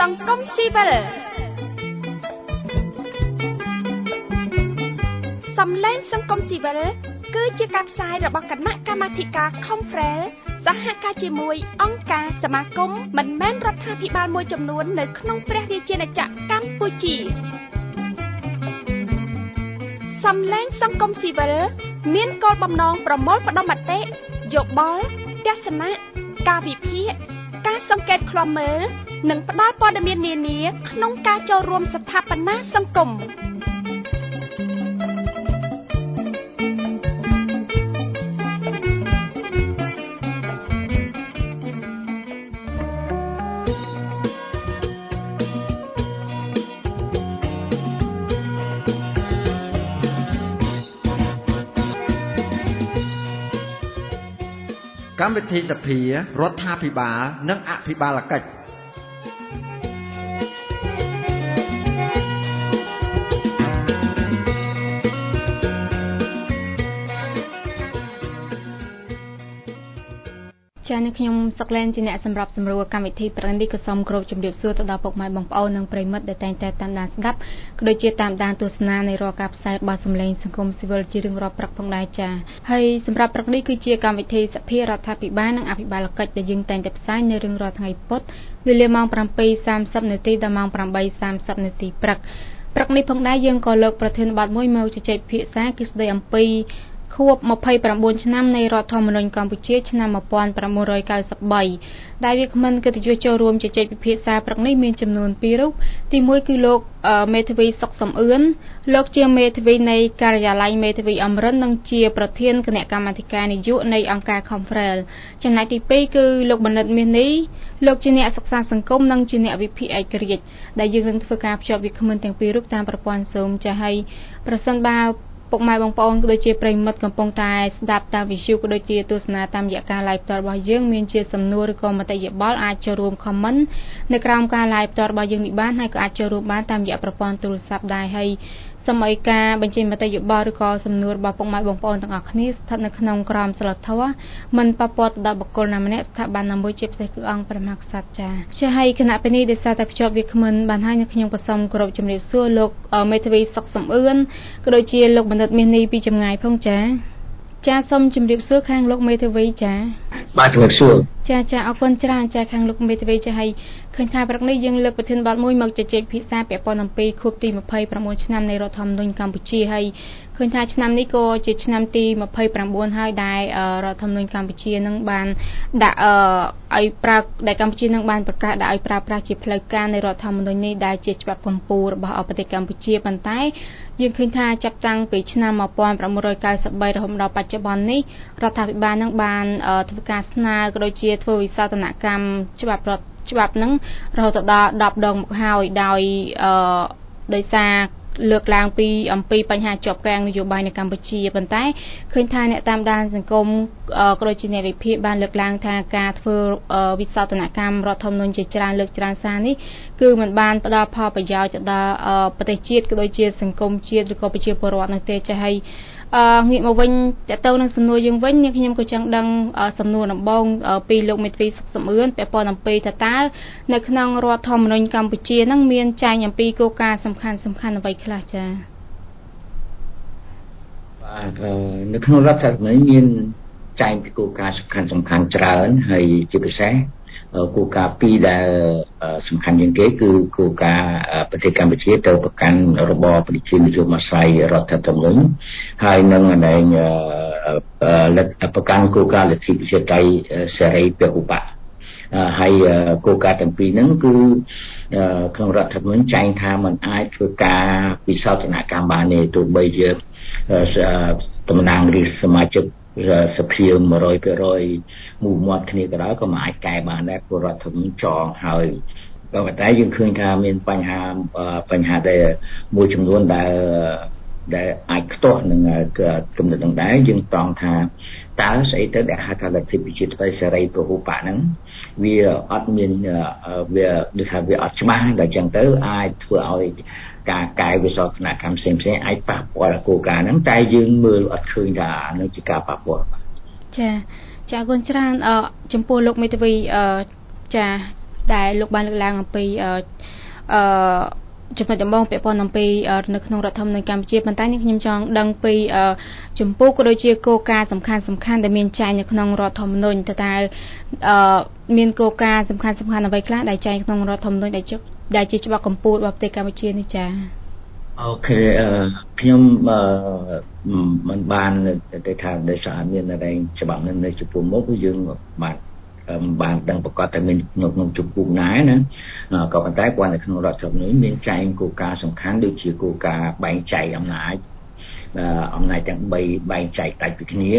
ង្គមស៊ីវិលសំឡេងសង្គមស៊ីវិលគឺជាការផ្សាយរបស់គណៈកម្មាធិការ Conference សហការជាមួយអង្គការសមាគមមិនមែនរដ្ឋាភិបាលមួយចំនួននៅក្នុងព្រះរាជាណាចក្រកម្ពុជាសំឡេងសង្គមស៊ីវិលមានគោលបំណងប្រមូលផ្ដុំមតិយោបល់ទស្សនៈការវិភាគការសង្កេតឃ្លាំមើលនិងផ្ដល់ព័ត៌មាននានាក្នុងការចូលរួមស្ថាបនាសង្គមកម្មវិធីសភារដ្ឋាភិបាលនិងអភិបាលកិច្ចចា៎នៅខ្ញុំសុកឡែនជាអ្នកសម្របសម្រួលកម្មវិធីប្រតិនេះក៏សូមគោរពជំរាបសួរទៅដល់ពុកម៉ែបងប្អូននិងប្រិយមិត្តដែលតែងតែតាមដានស្ដាប់ក៏ដូចជាតាមដានទស្សនានៃរាល់ការផ្សាយរបស់សម្លេងសង្គមស៊ីវិលជារៀងរាល់ព្រឹកផងដែរចា៎ហើយសម្រាប់ព្រឹកនេះគឺជាកម្មវិធីសភារដ្ឋាភិបាលនិងអភិបាលកិច្ចដែលយើងតែងតែផ្សាយនៅរៀងរាល់ថ្ងៃពុធវេលាម៉ោង 7:30 នាទីដល់ម៉ោង 8:30 នាទីព្រឹកនេះផងដែរយើងក៏លើកប្រធានបទមួយមកជជែកពិភាក្សាគឺស្ដីអំពីខួប29ឆ្នាំនៃរដ្ឋធម្មនុញ្ញកម្ពុជាឆ្នាំ1993ដែលវាគ្មិនកិត្តិយសចូលរួមជជែកពិភាក្សាព្រឹកនេះមានចំនួន2រូបទី1គឺលោកមេធាវីសុកសំអឿនលោកជាមេធាវីនៃការិយាល័យមេធាវីអមរិននិងជាប្រធានគណៈកម្មាធិការនយោបាយនៃអង្គការ Conference ចំណែកទី2គឺលោកបណ្ឌិតមាសនេះលោកជាអ្នកសិក្សាសង្គមនិងជាអ្នកវិភាគឯករាជ្យដែលយើងនឹងធ្វើការភ្ជាប់វាគ្មិនទាំងពីររូបតាមប្រព័ន្ធ Zoom ចាស់ហើយប្រសិនបើពុកម៉ែបងប្អូនក៏ដូចជាប្រិយមិត្តកំពុងតែស្ដាប់តាមវិទ្យុក៏ដូចជាទស្សនាតាមរយៈការ live ផ្ទាល់របស់យើងមានជាសំណួរឬក៏មតិយោបល់អាចចូលរួម comment នៅក្រោមការ live ផ្ទាល់របស់យើងនេះបានហើយក៏អាចចូលរួមបានតាមរយៈប្រព័ន្ធទូរស័ព្ទដែរហើយសូមឲ្យការបញ្ចេញមតិយោបល់ឬក៏សំណួររបស់ពុកម៉ែបងប្អូនទាំងអស់គ្នាស្ថិតនៅក្នុងក្រមសីលធម៌មិនប៉ះពាល់ទៅដល់បុគ្គលណាម្នាក់ស្ថាប័នណាមួយជាពិសេសគឺអង្គព្រះមហាក្សត្រចា៎ហើយគណៈពេលនេះដែលសារតែភ្ជាប់វាគ្មិនបានហើយនៅខ្ញុំក៏សូមគោរពជំរាបសួរលោកមេធាវីសុកសំអឿនក៏ដូចជាលោកបណ្ឌិតមាសនេះពីចម្ងាយផងចាសូមជម្រាបសួរខាងលោកមេធាវីចាបាទជម្រាបសួរចាអរគុណច្រើនចាខាងលោកមេធាវីចាហើយឃើញថាព្រឹកនេះយើងលើកប្រធានបទមួយមកជជែកពិភាក្សាពាក់ព័ន្ធអំពីខួបទី29ឆ្នាំនៃរដ្ឋធម្មនុញ្ញកម្ពុជាហើយឃើញថាឆ្នាំនេះក៏ជាឆ្នាំទី29ហើយដែលរដ្ឋធម្មនុញ្ញកម្ពុជានឹងបានដាក់ឲ្យប្រើដែលកម្ពុជានឹងបានប្រកាសដាក់ឲ្យប្រើប្រាស់ជាផ្លូវការនៃរដ្ឋធម្មនុញ្ញនេះដែលជាច្បាប់កំពូលរបស់ប្រទេសកម្ពុជាប៉ុន្តែយើងឃើញថាចាប់តាំងពីឆ្នាំ1993រហូតដល់បច្ចុប្បន្ននេះរដ្ឋាភិបាលនឹងបានធ្វើការស្នើក៏ដូចជាធ្វើវិសោធនកម្មច្បាប់នឹងរហូតដល់10ដងមកហើយដោយសារលើកឡើងពីអំពីបញ្ហាជាប់គាំងនយោបាយនៅកម្ពុជាប៉ុន្តែឃើញថាអ្នកតាមដានសង្គមក៏ដូចជាអ្នកវិភាគបានលើកឡើងថាការធ្វើវិសោធនកម្មរដ្ឋធម្មនុញ្ញជាច្រើនលើកច្រើនសារនេះគឺมันបានផ្ដល់ផលប្រយោជន៍ទៅដល់ប្រទេសជាតិក៏ដូចជាសង្គមជាតិឬក៏ប្រជាពលរដ្ឋនោះទេចា៎ហើយងាកមកវិញតើទៅនឹងសំណួរយើងវិញខ្ញុំក៏ចង់ដឹងសំណួរដំបូងពីលោកមេធាវីសុកសំអឿនពាក់ព័ន្ធអំពីតើនៅក្នុងរដ្ឋធម្មនុញ្ញកម្ពុជានឹងមានចែងអំពីគោលការណ៍សំខាន់អ្វីខ្លះចា៎បាទនៅក្នុងរដ្ឋធម្មនុញ្ញមានចែងពីគោលការណ៍សំខាន់ច្រើនហើយជាពិសេសគោលការណ៍ពីរដែលសំខាន់ជាងគេគឺគោលការណ៍ប្រទេសកម្ពុជាទៅប្រកាន់របបប្រជានិយមអាស្រ័យរដ្ឋធម្មនុញ្ញហើយនឹងប្រកាន់គោលការណ៍លទ្ធិប្រជាធិបតេយ្យសេរីពហុបកហើយគោលការណ៍ទាំងពីរហ្នឹងគឺក្នុងរដ្ឋធម្មនុញ្ញចែងថាมันអាចធ្វើការវិសោធនកម្មបានទេទោះបីជាតំណាងរាស្ត្រសមាជិកសភា 100% មូលមាត់គ្នាក៏ដោយក៏មិនអាចកែបានដែរព្រោះរដ្ឋធម្មនុញ្ញចងហើយក៏ប៉ុន្តែយើងឃើញថាមានបញ្ហាដែលមួយចំនួនដែលអាចខ្ទាស់នឹងគំនិតនឹងដែរយើងត្រង់ថាតើស្អីទៅដែលហៅថាលទ្ធិប្រជាធិបតេយ្យសេរីពហុបកហ្នឹងវាអត់មានវាដូចថាវាអត់ច្បាស់ដល់ចឹងទៅអាចធ្វើឲ្យការកែវិសោធនកម្មផ្សេងៗអាចប៉ះពាល់ដល់គោលការណ៍ហ្នឹងតែយើងមើលអត់ឃើញថានឹងជាការប៉ះពាល់ចាអរគុណច្រើនចំពោះលោកមេធាវីចាដែលលោកបានលើកឡើងអំពីចំណុចដំបូងពាក់ព័ន្ធអំពីនៅក្នុងរដ្ឋធម្មនុញ្ញកម្ពុជាប៉ុន្តែនេះខ្ញុំចង់ដឹងពីចម្ពោះក៏ដូចជាគោលការណ៍សំខាន់ដែលមានចែងនៅក្នុងរដ្ឋធម្មនុញ្ញតើមានគោលការណ៍សំខាន់អ្វីខ្លះដែលចែងក្នុងរដ្ឋធម្មនុញ្ញដែលជាច្បាប់កម្ពុជារបស់ប្រទេសកម្ពុជានេះចា៎អូខេខ្ញុំមិនបានទៅថាដោយសារមានតែច្បាប់នៅចំពោះមុខយើងបានដឹងប្រកាសតែមានក្នុងជំពូកណាណាក៏ប៉ុន្តែគាត់នៅក្នុងរដ្ឋធម្មនុញ្ញមានចែងគោលការណ៍សំខាន់ដូចជាគោលការណ៍បែងចែកអំណាចទាំង3បែងចែកដាច់ពីគ្នា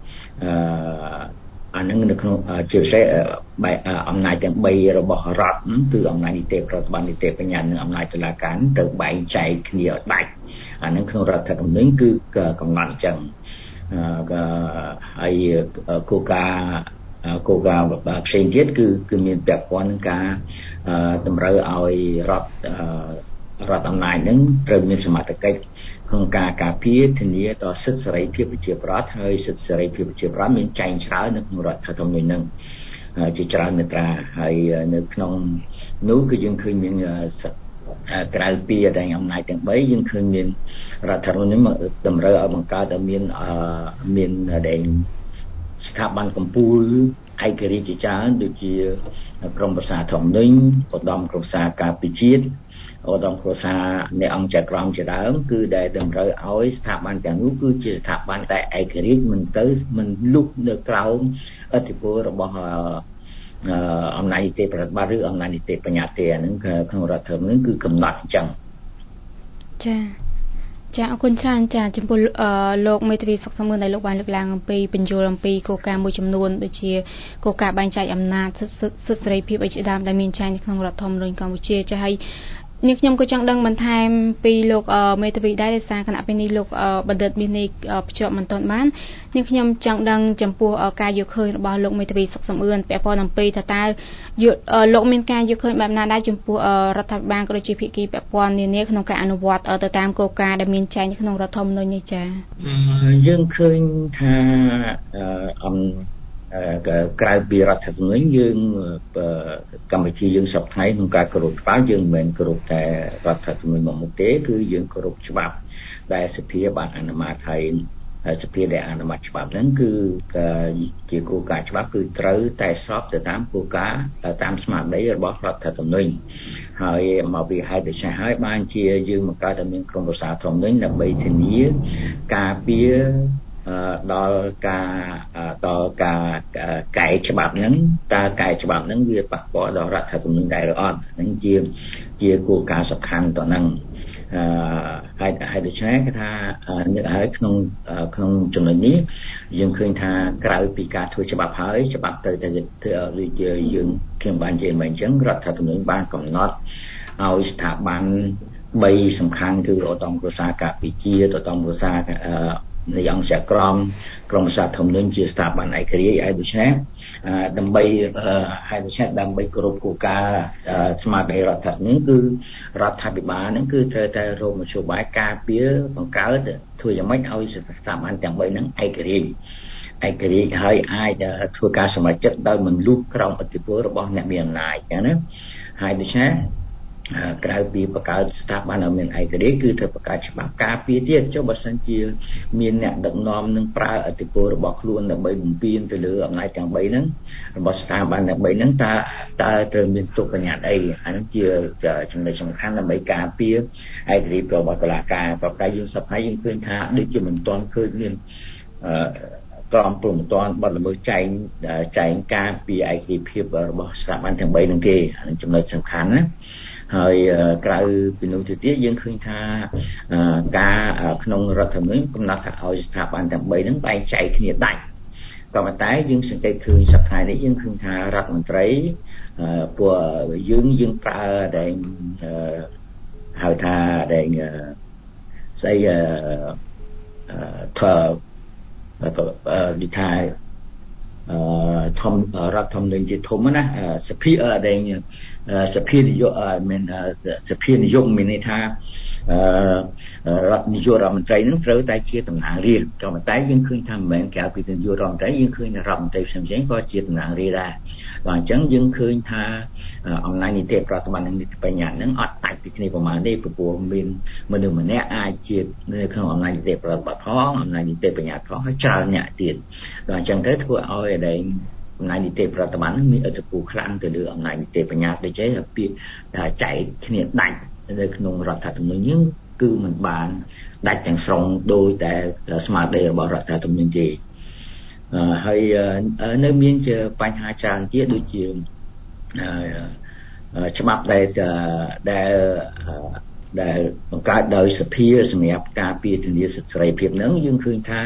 អានឹងនៅក្នុងជាពិសេសអំណាចទាំង3របស់រដ្ឋគឺអំណាចនីតិប្រតិបត្តិនីតិបញ្ញត្តិនិងអំណាចតុលាការត្រូវបែងចែកគ្នាឲ្យដាច់អានឹងក្នុងរដ្ឋធម្មនុញ្ញគឺកំណត់អញ្ចឹងហើយគោលការណ៍ផ្សេងទៀតគឺមានពាក់ព័ន្ធនឹងការតម្រូវឲ្យរដ្ឋអំណាចនឹងត្រូវមានសមត្ថកិច្ចក្នុងការការពារធានាដល់សិទ្ធិសេរីភាពប្រជាប្រដ្ឋហើយសិទ្ធិសេរីភាពប្រជាប្រដ្ឋមានចែងច្រើននៅក្នុងរដ្ឋធម្មនុញ្ញនឹងជាច្រើនមាត្រាហើយនៅក្នុងនោះគឺយើងឃើញមានក្រៅពីអំណាចទាំង3យើងឃើញមានរដ្ឋធម្មនុញ្ញតម្រូវឲ្យបង្កើតឲ្យមានស្ថាប័នកម្ពុជាឯករាជ្យជាច្រើនដូចជាក្រមប្រឹក្សាធម្មនុញ្ញឧត្តមក្រមប្រឹក្សាការពារជាតិឧត្តមក្រមប្រឹក្សានៃអង្គចក្រមជាដើមគឺដែលតម្រូវឲ្យស្ថាប័នទាំងនោះគឺជាស្ថាប័នតែឯករាជ្យមិនលុបនៅក្រោមឥទ្ធិពលរបស់អំណាចនីតិប្រតិបត្តិឬអំណាចនីតិបញ្ញត្តិទេអានឹងក្នុងរដ្ឋធម្មនុញ្ញគឺកំណត់អញ្ចឹងចាអរគុណច្រើនចាចំពោះលោកមេធាវីសុខសមឿនដែលលោកបានលើកឡើងអំពីបញ្យលអំពីគោលការណ៍មួយចំនួនដូចជាគោលការណ៍បែងចែកអំណាចសិទ្ធិសេរីភាពអីជាដើមដែលមានចែងនៅក្នុងរដ្ឋធម្មនុញ្ញកម្ពុជាចាហើយនេះខ្ញុំក៏ចង់ដឹងបន្ថែមពីលោកមេធាវីដែរដោយសារគណៈពេលនេះលោកបណ្ឌិតមាននេះភ្ជាប់មិនទាន់បាននេះខ្ញុំចង់ដឹងចំពោះការយកឃើញរបស់លោកមេធាវីសុខសមឿនពាក់ព័ន្ធអំពីតើលោកមានការយកឃើញបែបណាដែរចំពោះរដ្ឋាភិបាលក៏ដូចជាភាគីពាក់ព័ន្ធនានាក្នុងការអនុវត្តទៅតាមគោលការណ៍ដែលមានចែងក្នុងរដ្ឋធម្មនុញ្ញនេះចា៎យើងឃើញថាក្រៅពីរដ្ឋធម្មនុញ្ញយើងកម្ពុជាយើងសពថ្ងៃក្នុងការគោរពច្បាប់យើងមិនមែនគោរពតែរដ្ឋធម្មនុញ្ញមកមុខទេគឺយើងគោរពច្បាប់ដែលសភាបានអនុម័តហើយសភាដែលអនុម័តច្បាប់ហ្នឹងគឺជាគោលការណ៍ច្បាប់គឺត្រូវតែស្របទៅតាមគោលការណ៍តាមស្មារតីរបស់រដ្ឋធម្មនុញ្ញហើយមកពីហេតុដូច្នេះហើយបានជាយើងបង្កើតឲ្យមានក្រមប្រឹក្សាធម្មនុញ្ញដើម្បីធានាការពារដល់ការកែច្បាប់ហ្នឹងតើកែច្បាប់ហ្នឹងវាប៉ះពាល់ដល់រដ្ឋធម្មនុញ្ញដែរឬអត់ហ្នឹងជាគោលការណ៍សំខាន់ទៅហ្នឹងហើយដូច្នេះគេថាហើយក្នុងចំណុចនេះយើងឃើញថាក្រៅពីការធ្វើច្បាប់ហើយច្បាប់ទៅដូចជាយើងខ្ញុំបាននិយាយមកអញ្ចឹងរដ្ឋធម្មនុញ្ញបានកំណត់ឲ្យស្ថាប័ន3សំខាន់គឺឧត្តមក្រមប្រឹក្សាការពារជាតិឧត្តមក្រមប្រឹក្សានៃអង្គចក្រមក្រមប្រឹក្សាធម្មនុញ្ញជាស្ថាប័នឯករាជ្យហើយដូច្នេះដើម្បីគោរពគោលការណ៍ស្មារតីរដ្ឋធម្មនុញ្ញគឺរដ្ឋាភិបាលហ្នឹងគឺត្រូវតែរកមធ្យោបាយការពារបង្កើតធ្វើយ៉ាងម៉េចឲ្យស្ថាប័នទាំង3ហ្នឹងឯករាជ្យហើយអាចធ្វើការសម្រេចចិត្តដោយមិនលូកក្រោមឥទ្ធិពលរបស់អ្នកមានអំណាចចឹងណាហើយដូច្នេះក្រៅពីបង្កើតស្ថាប័នឲ្យមានឯករាជ្យគឺត្រូវបង្កើតច្បាប់ការពារទៀតចុះបើសិនជាមានអ្នកដឹកនាំនឹងប្រើឥទ្ធិពលរបស់ខ្លួនដើម្បីបំពានទៅលើអំណាចទាំង3ហ្នឹងរបស់ស្ថាប័នទាំង3ហ្នឹងតើត្រូវមានទុកបញ្ញត្តិអីអានេះជាចំណុចសំខាន់ដើម្បីការពារឯករាជ្យរបស់តុលាការប្រតែយើងសប្តាហ៍យើងឃើញថាដូចជាមិនទាន់ឃើញមានក្រមព្រហ្មទណ្ឌបទល្មើសចែងការពីឯករាជ្យភាពរបស់ស្ថាប័នទាំង3ហ្នឹងទេអានេះចំណុចសំខាន់ណាហើយក្រៅពីនោះទៅទៀតយើងឃើញថាការក្នុងរដ្ឋធម្មនុញ្ញកំណត់ថាឲ្យស្ថាប័នទាំង3ហ្នឹងបែងចែកគ្នាដាច់ក៏ប៉ុន្តែយើងសង្កេតឃើញសប្តាហ៍នេះយើងឃើញថារដ្ឋមន្ត្រីពួកយើងប្រើដែលហៅថាដែលស្អីថាធម្មរដ្ឋធម្មនុញ្ញជាធំណាសភាដែលសភានយោបាយមានសភានយោបាយមានន័យថារដ្ឋនាយករដ្ឋមន្ត្រីនឹងត្រូវតែជាតំណាងរាស្ត្រក៏ប៉ុន្តែយើងឃើញថាមិនមែនក្រៅពីនាយករដ្ឋមន្ត្រីយើងឃើញរដ្ឋមន្ត្រីផ្សេងៗក៏ជាតំណាងរាស្ត្រដែរបាទអញ្ចឹងយើងឃើញថាអំណាចនីតិប្រតិបត្តិនិងនីតិបញ្ញត្តិនឹងអត់ដាច់ពីគ្នាប្រហែលទេព្រោះមានមនុស្សម្នាក់អាចជានៅក្នុងអំណាចនីតិប្រតិបត្តិផងអំណាចនីតិបញ្ញត្តិផងហើយច្រើនអ្នកទៀតបាទអញ្ចឹងទៅធ្វើឲ្យដែលអំណាចនីតិប្រតិបត្តិនឹងមានឥទ្ធិពលខ្លាំងទៅលើអំណាចនីតិបញ្ញត្តិដូចជាពាក្យថាចែកគ្នាដាច់នៅក្នុងរដ្ឋធម្មនុញ្ញយើងគឺមិនបានដាច់ទាំងស្រុងដោយតែស្មារតីរបស់រដ្ឋធម្មនុញ្ញទេហើយនៅមានជាបញ្ហាច្រើនទៀតដូចជាច្បាប់ដែលបង្កើតដោយសភាសម្រាប់ការពារធានាសិទ្ធិសេរីភាពហ្នឹងយើងឃើញថា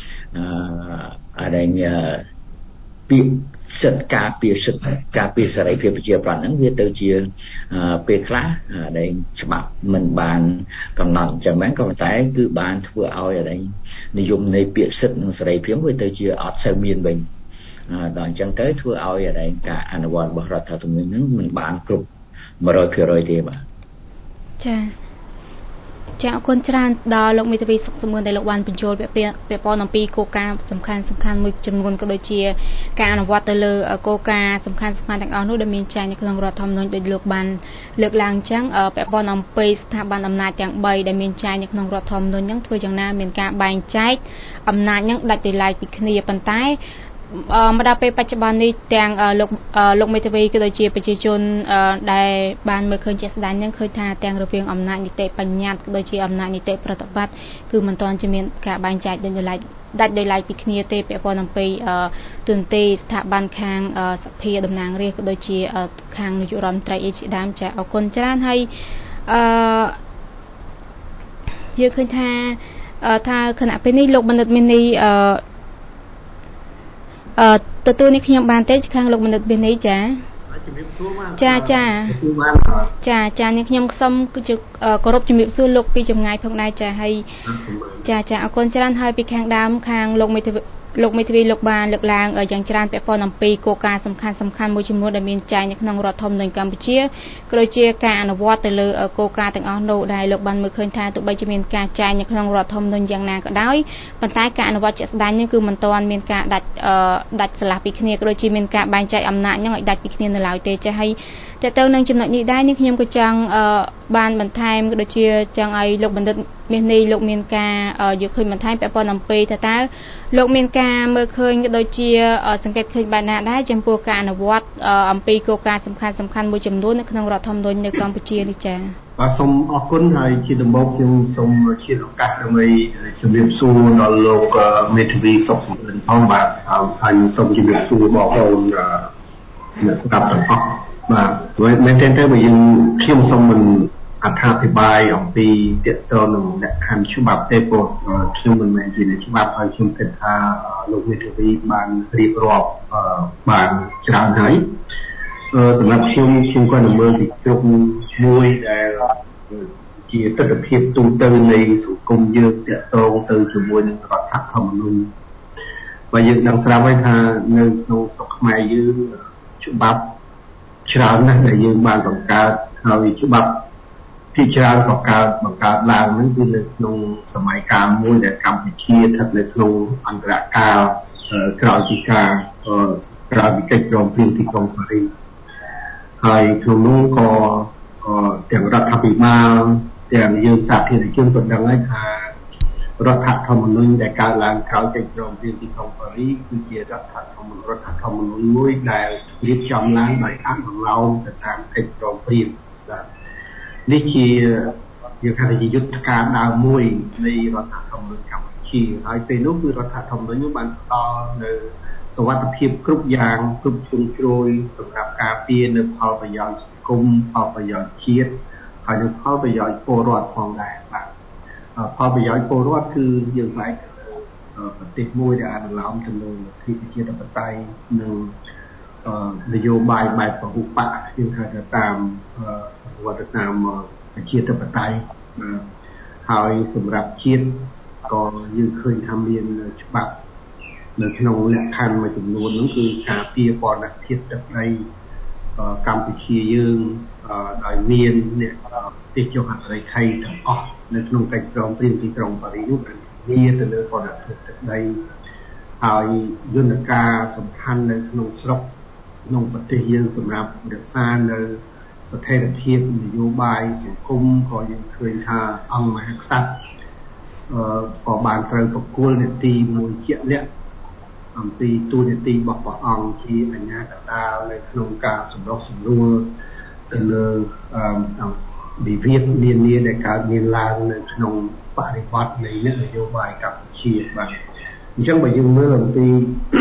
ពាក្យសិទ្ធិការពារសេរីភាពប្រជាប្រដ្ឋហ្នឹងវាទៅជាពេលខ្លះដែលច្បាប់មិនបានកំណត់អញ្ចឹងមែនក៏ប៉ុន្តែគឺបានធ្វើឲ្យនិយមនៃពាក្យសិទ្ធិនិងសេរីភាពវាទៅជាអត់សូវមានវិញដល់អញ្ចឹងទៅធ្វើឲ្យការអនុវត្តរបស់រដ្ឋធម្មនុញ្ញហ្នឹងមិនបានគ្រប់ 100% ទេបាទចាអរគុណច្រើនដល់លោកមេធាវីសុខសមឿនដែលលោកបានបញ្ចូលពាក់ព័ន្ធអំពីគោលការណ៍សំខាន់មួយចំនួនក៏ដូចជាការអនុវត្តទៅលើគោលការណ៍សំខាន់ទាំងអស់នោះដែលមានចែងនៅក្នុងរដ្ឋធម្មនុញ្ញដោយលោកបានលើកឡើងអញ្ចឹងពាក់ព័ន្ធអំពីស្ថាប័នអំណាចទាំង3ដែលមានចែងនៅក្នុងរដ្ឋធម្មនុញ្ញហ្នឹងធ្វើយ៉ាងណាមានការបែងចែកអំណាចហ្នឹងដាច់ដោយឡែកពីគ្នាប៉ុន្តែមកដល់ពេលបច្ចុប្បន្ននេះទាំងលោកមេធាវីក៏ដូចជាប្រជាជនដែលបានមើលឃើញជាក់ស្ដែងហ្នឹងឃើញថាទាំងរវាងអំណាចនីតិបញ្ញត្តិក៏ដូចជាអំណាចនីតិប្រតិបត្តិគឺមិនទាន់ជាមានការបែងចែកដាច់ដោយឡែកពីគ្នាទេពាក់ព័ន្ធអំពីទូនទីស្ថាប័នខាងសភាតំណាងរាស្ត្រក៏ដូចជាខាងនាយករដ្ឋមន្ត្រីជាដើមចាអរគុណច្រើនហើយយើងឃើញថាគណៈពេលនេះលោកបណ្ឌិតមាននេះទទួលនេះខ្ញុំបានទេខាងលោកបណ្ឌិតមាននេះចានេះខ្ញុំសូមគឺជាគោរពជំរាបសួរលោកពីចម្ងាយផងដែរចាហើយចាអរគុណច្រើនហើយពីខាងដើមខាងលោកមេធាវីលោកបានលើកឡើងយ៉ាងច្រើនពាក់ព័ន្ធអំពីគោលការណ៍សំខាន់មួយចំនួនដែលមានចែងនៅក្នុងរដ្ឋធម្មនុញ្ញកម្ពុជាក៏ដូចជាការអនុវត្តទៅលើគោលការណ៍ទាំងអស់នោះដែលលោកបានមើលឃើញថាទោះបីជាមានការចែងនៅក្នុងរដ្ឋធម្មនុញ្ញយ៉ាងណាក៏ដោយប៉ុន្តែការអនុវត្តជាក់ស្ដែងនេះគឺមិនទាន់មានការដាច់ស្រឡះពីគ្នាក៏ដូចជាមានការបែងចែកអំណាចហ្នឹងឲ្យដាច់ពីគ្នានៅឡើយទេចាហើយតើទៅនឹងចំណុចនេះដែរនេះខ្ញុំក៏ចង់បានបន្ថែមក៏ដូចជាចង់ឲ្យលោកបណ្ឌិតមាសនេះលោកមានការយកឃើញបន្ថែមពាក់ព័ន្ធអំពីតើលោកមានការមើលឃើញក៏ដូចជាសង្កេតឃើញបែបណាដែរចំពោះការអនុវត្តអំពីគោលការណ៍សំខាន់មួយចំនួននៅក្នុងរដ្ឋធម្មនុញ្ញនៅកម្ពុជានេះចា៎បាទសូមអរគុណហើយជាដំបូងខ្ញុំសូមជាឱកាសដើម្បីជម្រាបសួរដល់លោកមេធាវីសុខសមឿនផងបាទហើយសូមជម្រាបសួរបងប្អូនអ្នកស្ដាប់ទាំងអស់បាទមែនទេបើយើងខ្ញុំសូមមិនអត្ថាធិប្បាយអំពីទាក់ទងនឹងលក្ខខណ្ឌច្បាប់ទេព្រោះខ្ញុំមិនមែនជាអ្នកច្បាប់ហើយខ្ញុំគិតថាលោកមេធាវីបានរៀបរាប់បានច្រើនហើយសម្រាប់ខ្ញុំក៏នឹងមើលពីជ្រុងមួយដែលជាទស្សនវិជ្ជាទូទៅនៃសង្គមយើងទាក់ទងទៅជាមួយនឹងរដ្ឋធម្មនុញ្ញបើយើងដឹងស្រាប់ហើយថានៅក្នុងស្រុកខ្មែរយើងច្បាប់ច្រើនណាស់ដែលយើងបានបង្កើតហើយច្បាប់ពីច្រើនក៏បង្កើតឡើងហ្នឹងគឺនៅក្នុងសម័យកាលមួយដែលកម្ពុជាស្ថិតនៅក្នុងអន្តរកាលក្រោយពីកិច្ចព្រមព្រៀងទីក្រុងប៉ារីសហើយក្នុងនោះក៏ទាំងរដ្ឋាភិបាលទាំងយើងសាធារណជនក៏ដឹងហើយថារដ្ឋធម្មនុញ្ញដែលកើតឡើងក្រោយកិច្ចព្រមព្រៀងទីក្រុងប៉ារីសគឺជារដ្ឋធម្មនុញ្ញមួយដែលរៀបចំឡើងដោយអនុលោមទៅតាមកិច្ចព្រមព្រៀងនេះជាយើងថាជាយុទ្ធការដើមមួយនៃរដ្ឋធម្មនុញ្ញកម្ពុជាហើយពេលនោះគឺរដ្ឋធម្មនុញ្ញបានផ្ដល់នៅសុវត្ថិភាពគ្រប់យ៉ាងគ្រប់ជ្រុងជ្រោយសម្រាប់ការពារនៅផលប្រយោជន៍សង្គមផលប្រយោជន៍ជាតិហើយនិងផលប្រយោជន៍ពលរដ្ឋផងដែរបាទផលប្រយោជន៍ពលរដ្ឋគឺយើងផ្នែកប្រទេសមួយដែលអនុលោមទៅលើលទ្ធិប្រជាធិបតេយ្យនិងនយោបាយបែបពហុបកយើងហៅថាតាមវត្តតាមប្រជាធិបតេយ្យហើយសម្រាប់ជាតិក៏យើងឃើញថាមានច្បាប់នៅក្នុងលក្ខខណ្ឌមួយចំនួនហ្នឹងគឺការពារបរណភាពទឹកដីកម្ពុជាយើងដោយមានអ្នកទេសចរអន្តរជាតិទាំងអស់នៅក្នុងកិច្ចព្រមព្រៀងទីក្រុងប៉ារីសនោះដែលមានទៅលើបរណភាពទឹកដីហើយយន្តការសំខាន់នៅក្នុងស្រុកក្នុងប្រទេសយើងសម្រាប់រក្សានៅស្ថិរភាពនយោបាយសង្គមក៏យើងឃើញថាអង្គមហាក្សត្រក៏បានត្រូវប្រគល់នីតិមួយជាក់លាក់អំពីទូនីតិរបស់ព្រះអង្គជាអាជ្ញាកណ្ដាលនៅក្នុងការសម្រុះសម្រួលទៅលើវិវាទនានាដែលកើតមានឡើងនៅក្នុងបរិបទនៃនយោបាយកម្ពុជាបាទអញ្ចឹងបើយើងមើលអំពី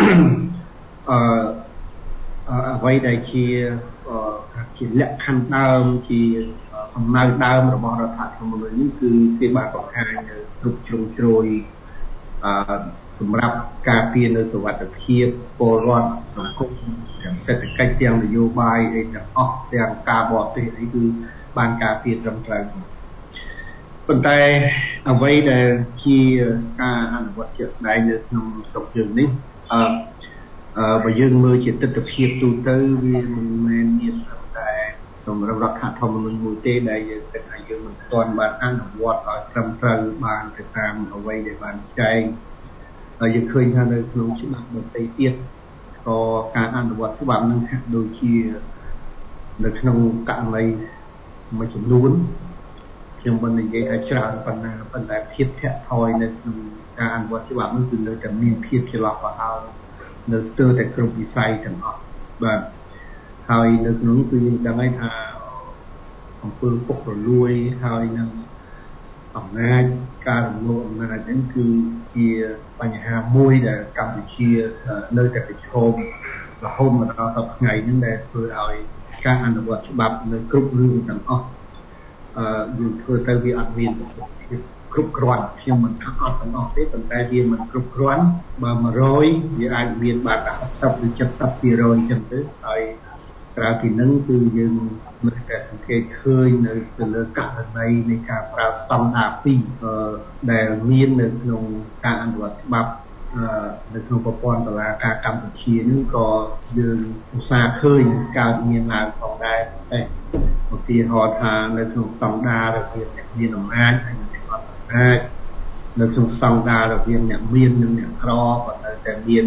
អ្វីដែលជាលក្ខខណ្ឌដើមជាសំណៅដើមរបស់រដ្ឋធម្មនុញ្ញនេះគឺគេបានបង្ហាញនៅគ្រប់ជ្រុងជ្រោយសម្រាប់ការពារនៅសុវត្ថិភាពពលរដ្ឋសង្គមទាំងសេដ្ឋកិច្ចទាំងនយោបាយអីទាំងអស់ទាំងការបរទេសអីគឺបានការពារត្រឹមត្រូវប៉ុន្តែអ្វីដែលជាការអនុវត្តជាក់ស្ដែងនៅក្នុងស្រុកយើងនេះបើយើងមើលជាទស្សនវិជ្ជាទូទៅវាមិនមែនមានតែសម្រាប់រដ្ឋធម្មនុញ្ញមួយទេដែលយើងគិតថាយើងមិនទាន់បានអនុវត្តឲ្យត្រឹមត្រូវបានទៅតាមអ្វីដែលបានចែងហើយយើងឃើញថានៅក្នុងច្បាប់ដទៃទៀតក៏ការអនុវត្តច្បាប់នឹងហាក់ដូចជានៅក្នុងករណីមួយចំនួនខ្ញុំមិននិយាយថាច្រើនប៉ុណ្ណាប៉ុន្តែភាពធាក់ថយនៅក្នុងការអនុវត្តច្បាប់នោះគឺនៅតែមានភាពច្រឡោះប្រហោងនៅស្ទើរតែគ្រប់វិស័យទាំងអស់បាទហើយនៅក្នុងគឺយើងដឹងហើយថាអំពើពុករលួយហើយនឹងអំណាចការរំលោភអំណាចនេះគឺជាបញ្ហាមួយដែលកម្ពុជានៅតែប្រឈមរហូតមកដល់សប្តាហ៍ថ្ងៃនេះដែលធ្វើឲ្យការអនុវត្តច្បាប់នៅគ្រប់រឿងទាំងអស់យើងធ្វើទៅវាអត់មានគ្រប់គ្រាន់ខ្ញុំមិនថាអត់ទាំងអស់ទេប៉ុន្តែវាមិនគ្រប់គ្រាន់បើ100វាអាចមានបានតែ60ឬ70%អញ្ចឹងទៅហើយក្រៅពីនឹងគឺយើងមិនតែសង្កេតឃើញនៅទៅលើករណីនៃការប្រើស្តង់ដារ2ដែលមាននៅក្នុងការអនុវត្តច្បាប់នៅក្នុងប្រព័ន្ធតុលាការកម្ពុជានឹងក៏យើងឧស្សាហ៍ឃើញកើតមានឡើងផងដែរឧទាហរណ៍ថានៅក្នុងស្តង់ដាររវាងអ្នកមានអំណាចហើយនិងអ្នកអត់អំណាចនៅក្នុងស្តង់ដាររវាងអ្នកមាននិងអ្នកក្រក៏នៅតែមាន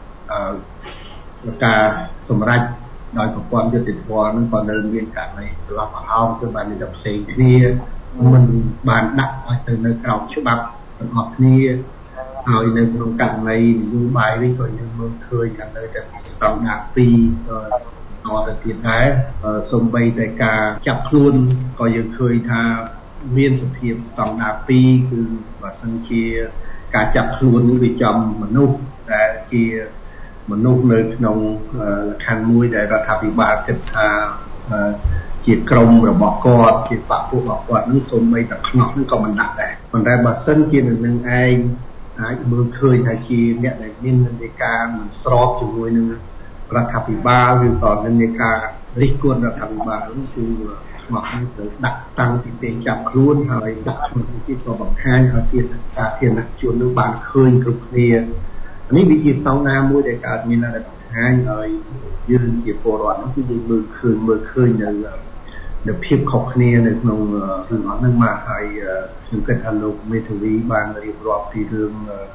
ការសម្រេចដោយប្រព័ន្ធយុត្តិធម៌នឹងក៏នៅមានករណីចន្លោះប្រហោងគឺបាននិយាយផ្សេងគ្នាមិនបានដាក់ឲ្យទៅនៅក្រោមច្បាប់ទាំងអស់គ្នាហើយនៅក្នុងករណីនយោបាយវិញក៏យើងមើលឃើញថានៅតែស្តង់ដារ2ទៅទៀតដែរសូម្បីតែការចាប់ខ្លួនក៏យើងឃើញថាមានសភាពស្តង់ដារ2គឺបើសិនជាការចាប់ខ្លួននេះវាចំមនុស្សដែលជាមនុស្សនៅក្នុងលក្ខខណ្ឌមួយដែលរដ្ឋាភិបាលគិតថាជាក្រុមរបស់គាត់ជាបព្វពួករបស់គាត់នឹងសូម្បីតែខ្នោះនឹងក៏មិនដាក់ដែរប៉ុន្តែបើសិនជានៅនឹងឯងអាចមើលឃើញថាជាអ្នកដែលមាននិន្នាការមិនស្របជាមួយនឹងរដ្ឋាភិបាលឬក៏និន្នាការរិះគន់រដ្ឋាភិបាលនោះគឺស្មោះនេះត្រូវដាក់តាំងពីពេលចាប់ខ្លួនហើយដាក់ខ្លួនទៀតក៏បង្ហាញឲ្យសាធារណជននឹងបានឃើញគ្រប់គ្នានេះវាជាស្តង់ដារមួយដែលកើតមានឡើងបង្ហាញឲ្យយើងជាពលរដ្ឋនោះគឺយើងមើលឃើញនៅភាពខុសគ្នានៅក្នុងរឿងអស់ហ្នឹងមកហើយខ្ញុំគិតថាលោកមេធាវីបានរៀបរាប់ពីរឿង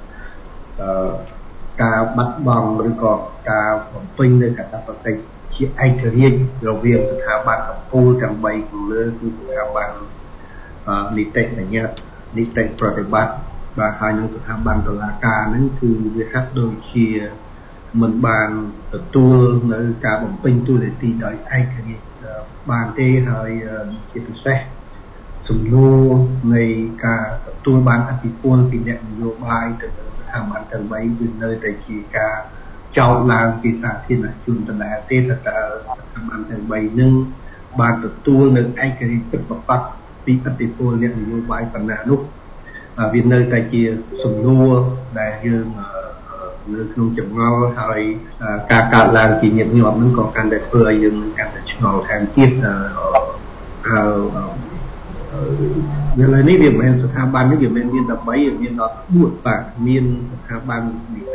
ការបាត់បង់ឬក៏ការបំពេញនៅកាតព្វកិច្ចជាឯករាជ្យរវាងស្ថាប័នកំពូលទាំង3ខាងលើគឺស្ថាប័ននីតិបញ្ញត្តិនីតិប្រតិបត្តិបាទហើយនឹងស្ថាប័នតុលាការហ្នឹងគឺវាហាក់ដូចជាមិនបានទទួលនៅការបំពេញតួនាទីដោយឯករាជ្យបានទេហើយជាពិសេសសំណួរនៃការទទួលបានអធិបុលពីអ្នកនយោបាយទៅលើស្ថាប័នទាំង3គឺនៅតែជាការចោទឡើងពីសាធារណជនដដែលទេថាតើស្ថាប័នទាំង3នឹងបានទទួលនៅឯករាជ្យពិតប្រាកដពីអធិបុលអ្នកនយោបាយប៉ុណ្ណានោះវានៅតែជាសំណួរដែលយើងនៅក្នុងចម្ងល់ហើយការកើតឡើងជាញឹកញាប់ហ្នឹងក៏កាន់តែធ្វើឲ្យយើងកាន់តែឆ្ងល់ថែមទៀតវាឡើយនេះវាមិនមែនស្ថាប័ននេះវាមិនមានតែ3វាមានដល់4បាទមានស្ថាប័ននីតិប្រ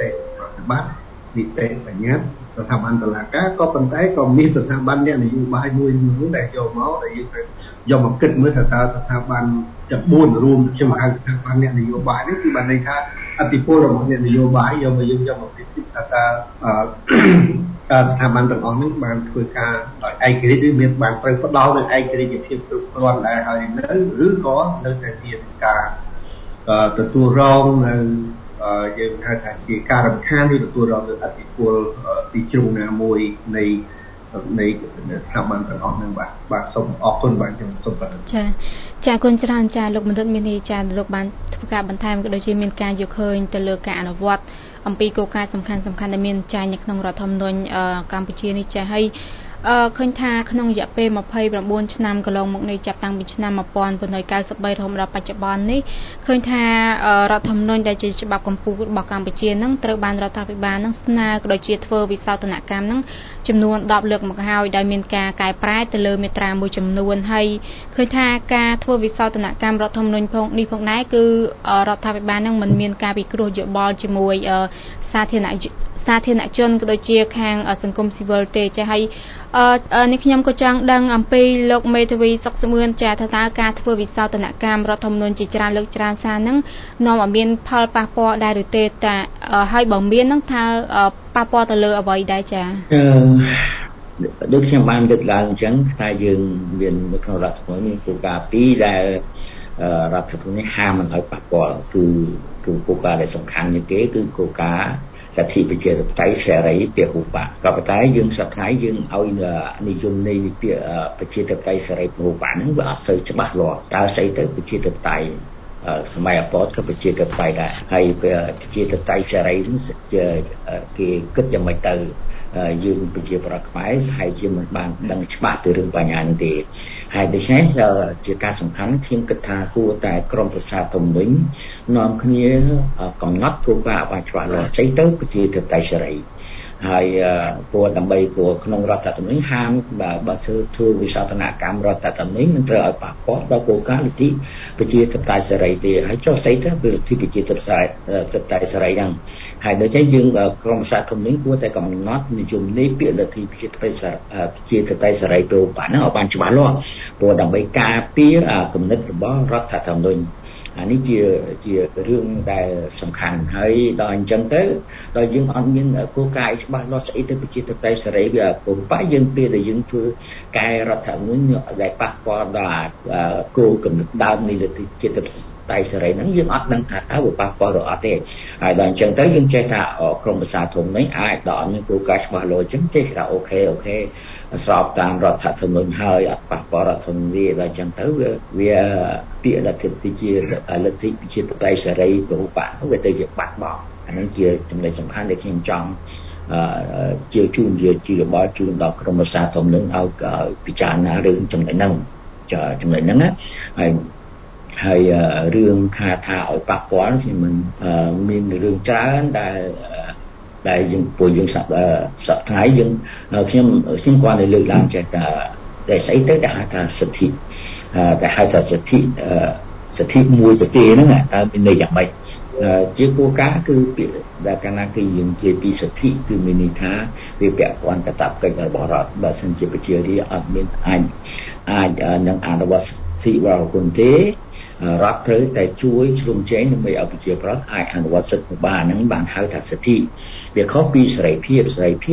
បត្តិនីតិបញ្ញត្តិស្ថាប័នតុលាការក៏ប៉ុន្តែក៏មានស្ថាប័នអ្នកនយោបាយមួយដែលយកមកដែលយើងត្រូវយកមកគិតមើលថាតើស្ថាប័នទាំង4រួមខ្ញុំហៅស្ថាប័នអ្នកនយោបាយនេះគឺបានន័យថាអធិពលរបស់អ្នកនយោបាយយកមកពិនិត្យថាតើស្ថាប័នទាំងអស់នេះបានធ្វើការដោយឯករាជ្យឬមានបានត្រូវផ្ដល់នូវឯករាជ្យភាពគ្រប់គ្រាន់ដែរហើយនៅឬក៏នៅតែមានការទទួលរងនៅយើងហៅថាជាការរំខានឬទទួលរងនូវអធិពលពីជ្រុងណាមួយនៃស្ថាប័នទាំងអស់នឹងបាទសូមអរគុណបាទខ្ញុំសូមបន្តចាគុណច្រើនចាលោកបណ្ឌិតមានន័យចាលោកបានធ្វើការបន្ថែមក៏ដូចជាមានការយកឃើញទៅលើការអនុវត្តអំពីគោលការណ៍សំខាន់ដែលមានចែងនៅក្នុងរដ្ឋធម្មនុញ្ញកម្ពុជានេះចាហើយឃើញថាក្នុងរយៈពេល29ឆ្នាំកន្លងមកនេះចាប់តាំងពីឆ្នាំ1993រហូតដល់បច្ចុប្បន្ននេះឃើញថារដ្ឋធម្មនុញ្ញដែលជាច្បាប់កម្ពុជារបស់កម្ពុជានឹងត្រូវបានរដ្ឋាភិបាលនឹងស្នើក៏ដូចជាធ្វើវិសោធនកម្មនឹងចំនួន10លើកមកហើយដោយមានការកែប្រែទៅលើមាត្រាមួយចំនួនហើយឃើញថាការធ្វើវិសោធនកម្មរដ្ឋធម្មនុញ្ញផងដែរគឺរដ្ឋាភិបាលនឹងមិនមានការពិគ្រោះយោបល់ជាមួយសាធារណជនក៏ដូចជាខាងសង្គមស៊ីវិលទេចាហើយនេះខ្ញុំក៏ចង់ដឹងអំពីលោកមេធាវីសុកសមឿនចាថាតើការធ្វើវិសោធនកម្មរដ្ឋធម្មនុញ្ញជាច្រើនលើកច្រើនសារនឹងនាំឲ្យមានផលប៉ះពាល់ដែរឬទេតាហើយបើមាននឹងថាប៉ះពាល់ទៅលើអ្វីដែរចាដូចខ្ញុំបានលើកឡើងអញ្ចឹងថាយើងមាននៅក្នុងរដ្ឋធម្មនុញ្ញមានគោលការណ៍2ដែលរដ្ឋធម្មនុញ្ញហាមមិនឲ្យប៉ះពាល់គឺគោលការណ៍ដែលសំខាន់ជាងគេគឺគោលការណ៍លទ្ធិប្រជាធិបតេយ្យសេរីពហុបកក៏ប៉ុន្តែយើងសប្តាហ៍យើងឲ្យនិយមនៃប្រជាធិបតេយ្យសេរីពហុបកហ្នឹងវាអត់សូវច្បាស់លាស់តើស្អីទៅប្រជាធិបតេយ្យសម័យអពតក៏ប្រជាធិបតេយ្យដែរហើយប្រជាធិបតេយ្យសេរីហ្នឹងគេគិតយ៉ាងម៉េចទៅយើងប្រជាប្រដ្ឋខ្មែរហើយជាមិនបានដឹងច្បាស់ពីរឿងបញ្ហានេះទេហើយដូច្នេះជាការសំខាន់ខ្ញុំគិតថាគួរតែក្រុមប្រឹក្សាធម្មនុញ្ញនាំគ្នាកំណត់គោលការណ៍ឲ្យច្បាស់លាស់ស្អីទៅប្រជាធិបតេយ្យសេរីហើយដើម្បីក្នុងរដ្ឋធម្មនុញ្ញហាមបើធ្វើវិសោធនកម្មរដ្ឋធម្មនុញ្ញមិនត្រូវឲ្យប៉ះពាល់ដល់គោលការណ៍លទ្ធិប្រជាធិបតេយ្យសេរីទេហើយចុះស្អីទៅលទ្ធិប្រជាធិបតេយ្យសេរីហ្នឹងហើយដូច្នេះយើងក្រុមប្រឹក្សាធម្មនុញ្ញគួរតែកំណត់និយមន័យពាក្យលទ្ធិប្រជាធិបតេយ្យសេរីពហុបកហ្នឹងឲ្យបានច្បាស់លាស់ព្រោះដើម្បីការពារគំនិតរបស់រដ្ឋធម្មនុញ្ញអានេះជារឿងដែលសំខាន់ហើយដល់អញ្ចឹងទៅដល់យើងអត់មានគោលការណ៍ច្បាស់លាស់ស្អីទៅប្រជាធិបតេយ្យសេរីវាពុំប៉ះយើងពេលដែលយើងធ្វើកែរដ្ឋធម្មនុញ្ញដែលប៉ះពាល់ដល់គោលគំនិតដើមនៃលទ្ធិប្រជាធិបតេយ្យសេរីហ្នឹងយើងអត់ដឹងថាតើវាប៉ះពាល់ឬអត់ទេហើយដល់អញ្ចឹងទៅយើងចេះថាក្រុមប្រឹក្សាធម្មនុញ្ញអាចដល់មានគោលការណ៍ច្បាស់លាស់អញ្ចឹងចេះថាអូខេស្របតាមរដ្ឋធម្មនុញ្ញហើយអត់ប៉ះពាល់រដ្ឋធម្មនុញ្ញដល់អញ្ចឹងទៅវាពាក្យលទ្ធិប្រជាធិបតេយ្យសេរីពហុបកវាទៅជាបាត់បង់អានឹងជាចំណុចសំខាន់ដែលខ្ញុំចង់ជាជារបបជូនដល់ក្រុមប្រឹក្សាធម្មនុញ្ញឲ្យពិចារណារឿងចំណុចហ្នឹងណាហើយរឿងថាឲ្យប៉ះពាល់ខ្ញុំមិនមានរឿងច្រើនដែលយើងសប្តាហ៍យើងខ្ញុំគាត់លើកឡើងចេះថាតែស្អីទៅដែលហៅថាសិទ្ធិដែលហៅថាសិទ្ធិមួយប្រទេសហ្នឹងតើមានន័យយ៉ាងម៉េចជាគោលការណ៍គឺពាក្យដែលកាលណាគឺយើងនិយាយពីសិទ្ធិគឺមានន័យថាវាពាក់ព័ន្ធកាតព្វកិច្ចរបស់រដ្ឋបើសិនជាប្រជារាស្ត្រអត់មានអាចនឹងអនុវត្តសិទ្ធិរបស់ខ្លួនទេរដ្ឋត្រូវតែជួយជ្រោមជ្រែងដើម្បីឲ្យប្រជាប្រដ្ឋអាចអនុវត្តសិទ្ធិបានហ្នឹងបានហៅថាសិទ្ធិវាខុសពីសេរីភាពគឺសេរី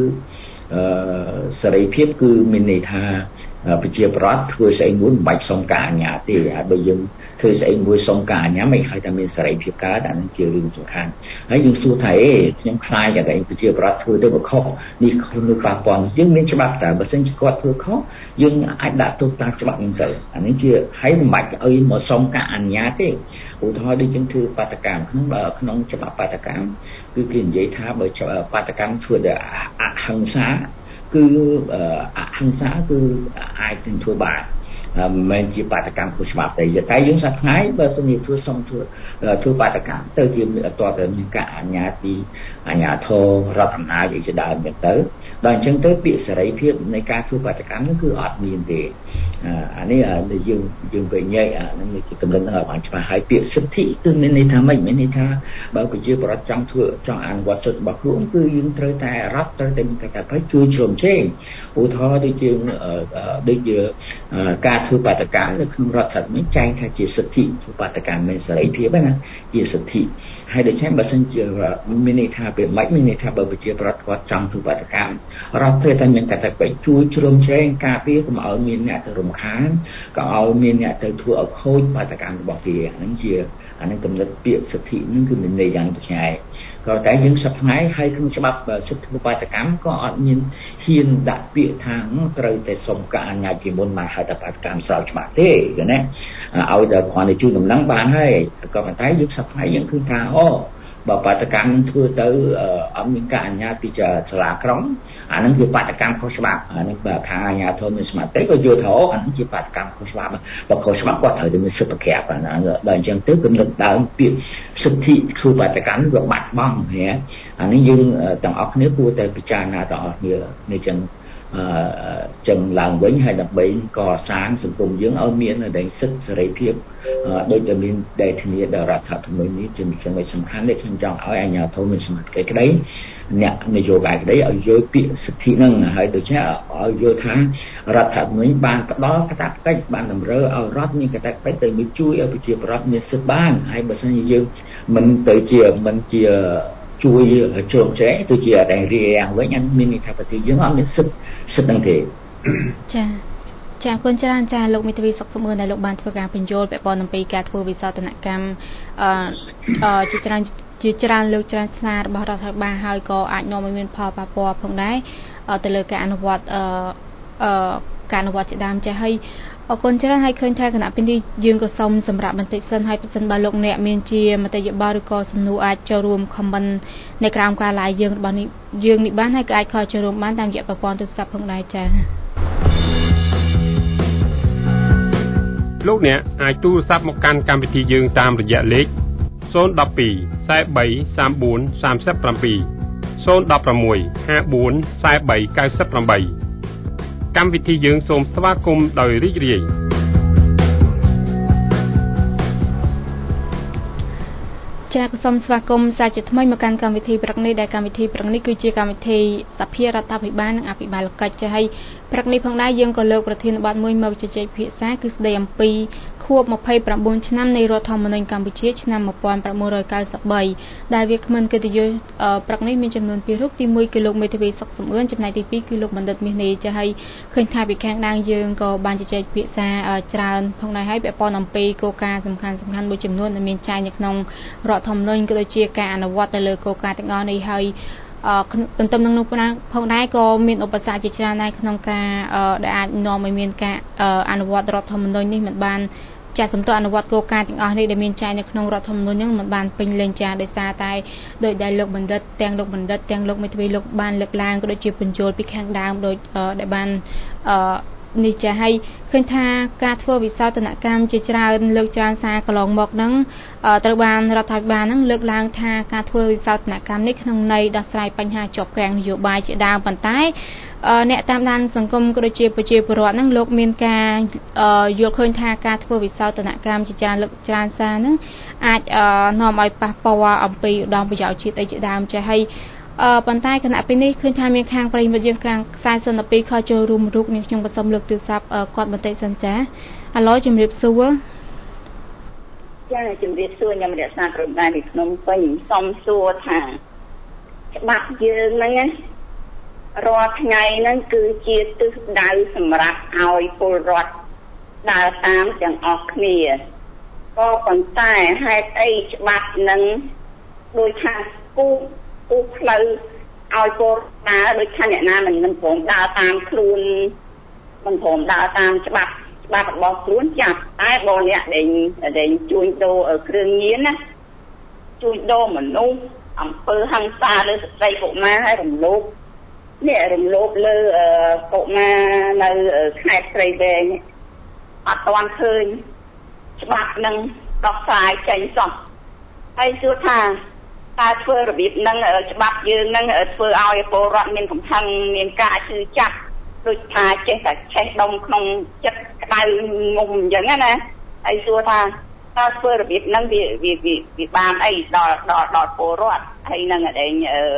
ភាពគឺមានន័យថាប្រជាប្រដ្ឋធ្វើស្អីមួយមិនបាច់សុំការអាជ្ញាទេហើយបើយើងធ្វើស្អីមួយសុំការអាជ្ញាមិនឲ្យតែមានសេរីភាពកើតអានឹងជារឿងសំខាន់ហើយយើងសួរថាខ្ញុំខ្លាចតែប្រជាប្រដ្ឋធ្វើទៅបខុសនេះនោះប៉ះពាល់យើងមានច្បាប់តែបើសិនជាគាត់ធ្វើខុសយើងអាចដាក់ទោសតាមច្បាប់ហ្នឹងទៅអានេះជាហើយមិនបាច់ឲ្យមកសុំការអាជ្ញាទេឧទាហរណ៍ដូចយើងធ្វើបាតកម្មក្នុងច្បាប់បាតកម្មគឺគេនិយាយថាបើបាតកម្មធ្វើដោយអហិង្សាគឺអហិង្សាគឺអាចនឹងធ្វើបានមិនជាបាតកម្មខុសច្បាប់ទេតែយើងសប្តាហ៍បើសិនជាធ្វើបាតកម្មទៅជាអត់ទៅមានការអាជ្ញាពីអាជ្ញាធររដ្ឋអំណាចអីជាដើមទៅដល់អញ្ចឹងទៅពាក្យសេរីភាពនៃការធ្វើបាតកម្មនោះគឺអត់មានទេអានេះយើងវិញញ៉ៃនឹងជាកម្រិតនឹងបានច្បាស់ហើយពាក្យសិទ្ធិគឺមានន័យថាម៉េចមានន័យថាបើប្រជាពលរដ្ឋចង់អនុវត្តសិទ្ធិរបស់ខ្លួនគឺយើងត្រូវតែរដ្ឋត្រូវតែមានកាតព្វកិច្ចជួយជ្រោមជ្រែងឧទាហរណ៍ដូចជាការធ្វើបាតកម្មនៅក្នុងរដ្ឋធម្មនុញ្ញចែងថាជាសិទ្ធិធ្វើបាតកម្មមានសេរីភាពណាជាសិទ្ធិហើយដូច្នេះបើសិនជាមានន័យថាពេលម៉េចមានន័យថាបើប្រជាពលរដ្ឋគាត់ចង់ធ្វើបាតកម្មរដ្ឋត្រូវតែមានកាតព្វកិច្ចជួយជ្រោមជ្រែងការពារកុំឲ្យមានអ្នកទៅរំខានក៏ឲ្យមានអ្នកទៅធ្វើឲ្យខូចបាតកម្មរបស់គេហ្នឹងជាអានឹងកំណត់ពាក្យសិទ្ធិនឹងគឺមានន័យយ៉ាងដូចនេះក៏តែយើងសប្តាហ៍ហើយក្នុងច្បាប់សិទ្ធិធ្វើបាតកម្មក៏អត់មានហ៊ានដាក់ពាក្យថាត្រូវតែសុំការអនុញ្ញាតពីមុនមកហៅថាបាតកម្មស្របច្បាប់ទេគឺណាឲ្យតែគ្រាន់តែជួយដំណឹងបានហើយក៏ប៉ុន្តែយើងសប្តាហ៍យើងឃើញថាបើបាតកម្មនឹងធ្វើទៅអត់មានការអនុញ្ញាតពីសាលាក្រុងអានឹងជាបាតកម្មខុសច្បាប់អានឹងបើខាងអាជ្ញាធរមានសមត្ថកិច្ចក៏យល់ថាអានឹងជាបាតកម្មខុសច្បាប់បើខុសច្បាប់គាត់ត្រូវតែមានសិទ្ធិប្រក្រាបដល់អញ្ចឹងទៅកំណត់ដើមពាក្យសិទ្ធិធ្វើបាតកម្មវាបាត់បង់អានេះយើងទាំងអស់គ្នាគួរតែពិចារណាទាំងអស់គ្នានេះចឹងចឹងឡើងវិញហើយដើម្បីកសាងសង្គមយើងឲ្យមានតែសិទ្ធិសេរីភាពដូចតែមានដែលធានាដល់រដ្ឋធម្មនុញ្ញនេះជាចំណុចសំខាន់ដែលខ្ញុំចង់ឲ្យអាជ្ញាធរមានសមត្ថកិច្ចក្តីអ្នកនយោបាយក្តីឲ្យយល់ពាក្យសិទ្ធិហ្នឹងហើយដូច្នេះឲ្យយល់ថារដ្ឋធម្មនុញ្ញបានផ្ដល់កាតព្វកិច្ចបានតម្រូវឲ្យរដ្ឋមានកាតព្វកិច្ចទៅជួយឲ្យប្រជាពលរដ្ឋមានសិទ្ធិបានហើយបើសិនជាយើងមិនជាជួយជ្រោមជ្រែងទៅជាតែរៀងវិញអានេះមានន័យថាប្រទេសយើងអត់មានសិទ្ធិហ្នឹងទេចាគុណច្រើនចាលោកមេធាវីសុខសុខមើលដែលលោកបានធ្វើការបញ្យល់ពាក់ព័ន្ធនឹងពីការធ្វើវិសោធនកម្មជាច្រើនលើកច្រើនស្នារបស់រដ្ឋាភិបាលហើយក៏អាចនាំឲ្យមានផលប៉ះពាល់ផងដែរទៅលើការអនុវត្តជាដើមចាហើយអរគុណច្រើនហើយឃើញថាគណៈពេលនេះយើងក៏សូមសម្រាប់បន្តិចសិនហើយប្រសិនបើលោកអ្នកមានជាមតិយោបល់ឬក៏សំណួរអាចចូលរួម comment នៅក្រោមការ live យើងរបស់យើងនេះបានហើយក៏អាចខលចូលរួមបានតាមរយៈប្រព័ន្ធទូរស័ព្ទផងដែរចា៎លោកអ្នកអាចទូរស័ព្ទមកកាន់កម្មវិធីយើងតាមរយៈលេខ012 43 34 37 016 54 43 98កម្មវិធីយើងសូមស្វាគមន៍ដោយរីករាយចា៎សូមស្វាគមន៍សាជាថ្មីមកកាន់កម្មវិធីព្រឹកនេះដែលកម្មវិធីព្រឹកនេះគឺជាកម្មវិធីសភារដ្ឋាភិបាលនិងអភិបាលកិច្ចចា៎ហើយព្រឹកនេះផងដែរយើងក៏លើកប្រធានបទមួយមកជជែកពិភាក្សាគឺស្ដីអំពីខួប29ឆ្នាំនៃរដ្ឋធម្មនុញ្ញកម្ពុជាឆ្នាំ1993ដែលវាគ្មិនកិត្តិយសព្រឹកនេះមានចំនួន2រូបទី1គឺលោកមេធាវីសុកសំអឿនចំណែកទី2គឺលោកបណ្ឌិតមាសនីចា៎ហើយឃើញថាពីខាងដើមយើងក៏បានជជែកពិភាក្សាច្រើនផងដែរហើយពាក់ព័ន្ធអំពីគោលការណ៍សំខាន់មួយចំនួនដែលមានចែងនៅក្នុងរដ្ឋធម្មនុញ្ញក៏ដូចជាការអនុវត្តទៅលើគោលការណ៍ទាំងអស់នេះហើយទន្ទឹមនឹងនោះផងដែរក៏មានឧបសគ្គជាច្រើនដែរក្នុងការដែលអាចនាំឲ្យមានការអនុវត្តរដ្ឋធម្មនុញ្ញនេះមិនបានចាត់សម្ទោសអនុវត្តគោលការណ៍ទាំងអស់នេះដែលមានចែងនៅក្នុងរដ្ឋធម្មនុញ្ញហ្នឹងមិនបានពេញលេញចាដោយសារតែដោយដែលលោកបណ្ឌិតទាំងលោកមេធាវីលោកបានលើកឡើងក៏ដូចជាបញ្យល់ពីខាងដើមដោយដែលបាននេះចាហើយឃើញថាការធ្វើវិសោធនកម្មជាច្រើនលើកច្រើនសារកន្លងមកហ្នឹងត្រូវបានរដ្ឋាភិបាលហ្នឹងលើកឡើងថាការធ្វើវិសោធនកម្មនេះក្នុងន័យដោះស្រាយបញ្ហាជាប់គាំងនយោបាយជាដើមប៉ុន្តែអ្នកតាមដានសង្គមក៏ដូចជាប្រជាពលរដ្ឋហ្នឹងលោកមានការយល់ឃើញថាការធ្វើវិសោធនកម្មជាច្រើនលើកច្រើនសារហ្នឹងអាចនាំឲ្យប៉ះពាល់អំពីឧត្តមប្រយោជន៍ជាតិអីជាដើមចាហើយប៉ុន្តែគណៈពេលនេះឃើញថាមានខាងប្រិយមិត្តយើងខាង42ខចូលរួមរូបនេះខ្ញុំក៏សូមលើកទូរស័ព្ទគាត់បន្តិចសិនចាអាឡូជំរាបសួរចាជំរាបសួរខ្ញុំរក្សាក្រុមដែរពីភ្នំពេញសូមសួរថាច្បាប់យើងហ្នឹងណារាល់ថ្ងៃហ្នឹងគឺជាទិសដៅសម្រាប់ឲ្យពលរដ្ឋដើរតាមទាំងអស់គ្នាក៏ប៉ុន្តែហេតុអីច្បាប់ហ្នឹងដូចថាគូផ្លូវឲ្យពលដើរដូចថាអ្នកណាមិនព្រមដើរតាមខ្លួនមិនព្រមដើរតាមច្បាប់របស់ខ្លួនចាប់តែបងអ្នកដែលជួញដូរគ្រឿងញៀនណាជួញដូរមនុស្សអំពើហិង្សាលើស្ត្រីកុមារហើយរំលោភលើកុមារនៅខេត្តព្រៃវែងអត់ទាន់ឃើញច្បាប់នឹងដោះស្រាយចេញសោះហើយសួរថាតើធ្វើរបៀបនឹងច្បាប់យើងនឹងធ្វើឲ្យពលរដ្ឋមានកំហឹងមានការជឿចាប់ដូចថាចេះតែឆេះដុំក្នុងចិត្តក្តៅងុំអញ្ចឹងណាហើយសួរថាតើធ្វើរបៀបនឹងវាបានអីដល់ពលរដ្ឋហើយនឹងដែល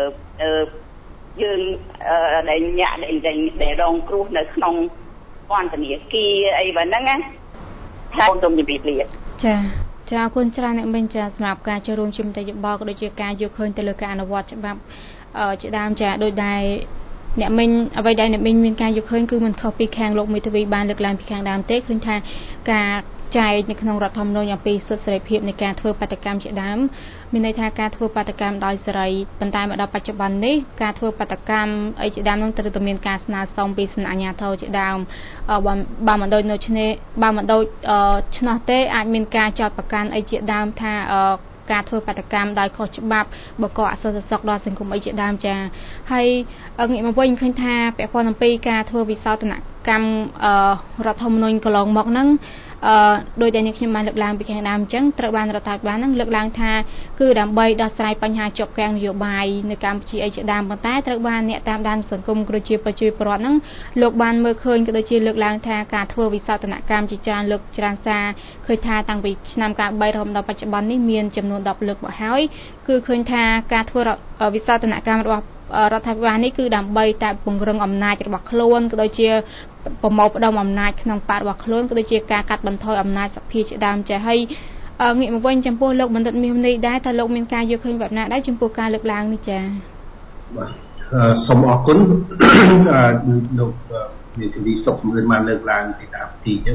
យើងដែលញាក់ដែលរងគ្រោះនៅក្នុងពន្ធនាគារអីបែបហ្នឹងណាហើយសូមជម្រាបលាចាអរគុណច្រើនអ្នកមិញចាសម្រាប់ការចូលរួមជាមតិយោបល់ក៏ដូចជាការយកឃើញទៅលើការអនុវត្តច្បាប់ជាដើមចាដោយដែលអ្នកមិញអ្វីដែលអ្នកមិញមានការយកឃើញគឺមិនខុសពីខាងលោកមេធាវីបានលើកឡើងពីខាងដើមទេឃើញថាការចែកនៅក្នុងរដ្ឋធម្មនុញ្ញអំពីសិទ្ធិសេរីភាពនៃការធ្វើបាតកម្មជាដើមមានន័យថាការធ្វើបាតកម្មដោយសេរីប៉ុន្តែមកដល់បច្ចុប្បន្ននេះការធ្វើបាតកម្មអីជាដើមនឹងត្រូវតែមានការស្នើសុំពីសំណាក់អាជ្ញាធរជាដើមបើមិនដូចឆ្នោះទេអាចមានការចោទប្រកាន់អីជាដើមថាការធ្វើបាតកម្មដោយខុសច្បាប់បកកអសន្តិសុខដល់សង្គមអីជាដើមចាហើយងាកមកវិញឃើញថាពាក់ព័ន្ធអំពីការធ្វើវិសោធនកម្មរដ្ឋធម្មនុញ្ញកន្លងមកហ្នឹងដោយដែលអ្នកខ្ញុំបានលើកឡើងពីខាងដើមអញ្ចឹងត្រូវបានរដ្ឋាភិបាលហ្នឹងលើកឡើងថាគឺដើម្បីដោះស្រាយបញ្ហាជាប់គាំងនយោបាយនៅកម្ពុជាអីជាដើមប៉ុន្តែត្រូវបានអ្នកតាមដានសង្គមគឺជាប្រជាពលរដ្ឋហ្នឹងលោកបានមើលឃើញក៏ដូចជាលើកឡើងថាការធ្វើវិសោធនកម្មជាច្រើនលើកច្រើនសារឃើញថាតាំងពីឆ្នាំ93រហូតដល់បច្ចុប្បន្ននេះមានចំនួន10លើកមកហើយគឺឃើញថាការធ្វើវិសោធនកម្មរបស់រដ្ឋាភិបាលនេះគឺដើម្បីតែពង្រឹងអំណាចរបស់ខ្លួនក៏ដូចជាប្រមូលផ្ដុំអំណាចក្នុងបករបស់ខ្លួនក៏ដូចជាការកាត់បន្ថយអំណាចសភាជាដើមចាហើយងាកមកវិញចំពោះលោកបណ្ឌិតមាសនេះដែរតើលោកមានការយល់ឃើញបែបណាដែរចំពោះការលើកឡើងនេះចាបាទសូមអរគុណលោកមេធាវីសុខសម្រិទ្ធបានលើកឡើងពីដើមទីអញ្ចឹង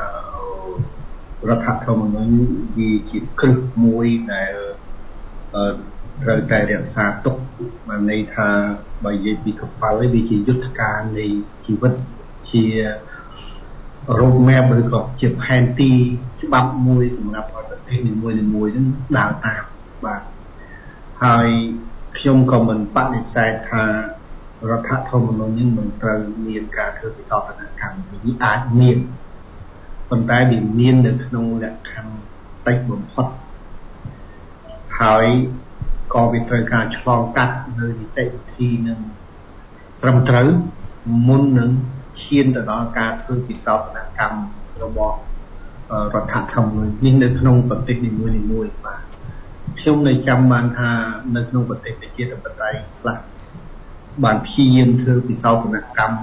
រដ្ឋធម្មនុញ្ញវាជាគ្រឹះមួយដែលត្រូវតែរក្សាទុកបានន័យថាបើនិយាយពីកប៉ាល់វាជាយុទ្ធការនៃជីវិតជា road map ឬក៏ជាផែនទីច្បាប់មួយសម្រាប់ឲ្យប្រទេសនីមួយៗនឹងដើរតាមបាទហើយខ្ញុំក៏មិនបដិសេធថារដ្ឋធម្មនុញ្ញនឹងមិនត្រូវមានការធ្វើវិសោធនកម្មវាអាចមានប៉ុន្តែវាមាននៅក្នុងលក្ខខណ្ឌតិចបំផុតហើយក៏វាត្រូវការឆ្លងកាត់នៅនីតិវិធីនឹងត្រឹមត្រូវមុននឹងឈានទៅដល់ការធ្វើវិសោធនកម្មរបស់រដ្ឋធម្មនុញ្ញនេះនៅក្នុងប្រទេសនីមួយៗបាទខ្ញុំនៅចាំបានថានៅក្នុងប្រទេសប្រជាធិបតេយ្យខ្លះបានព្យាយាមធ្វើវិសោធនកម្ម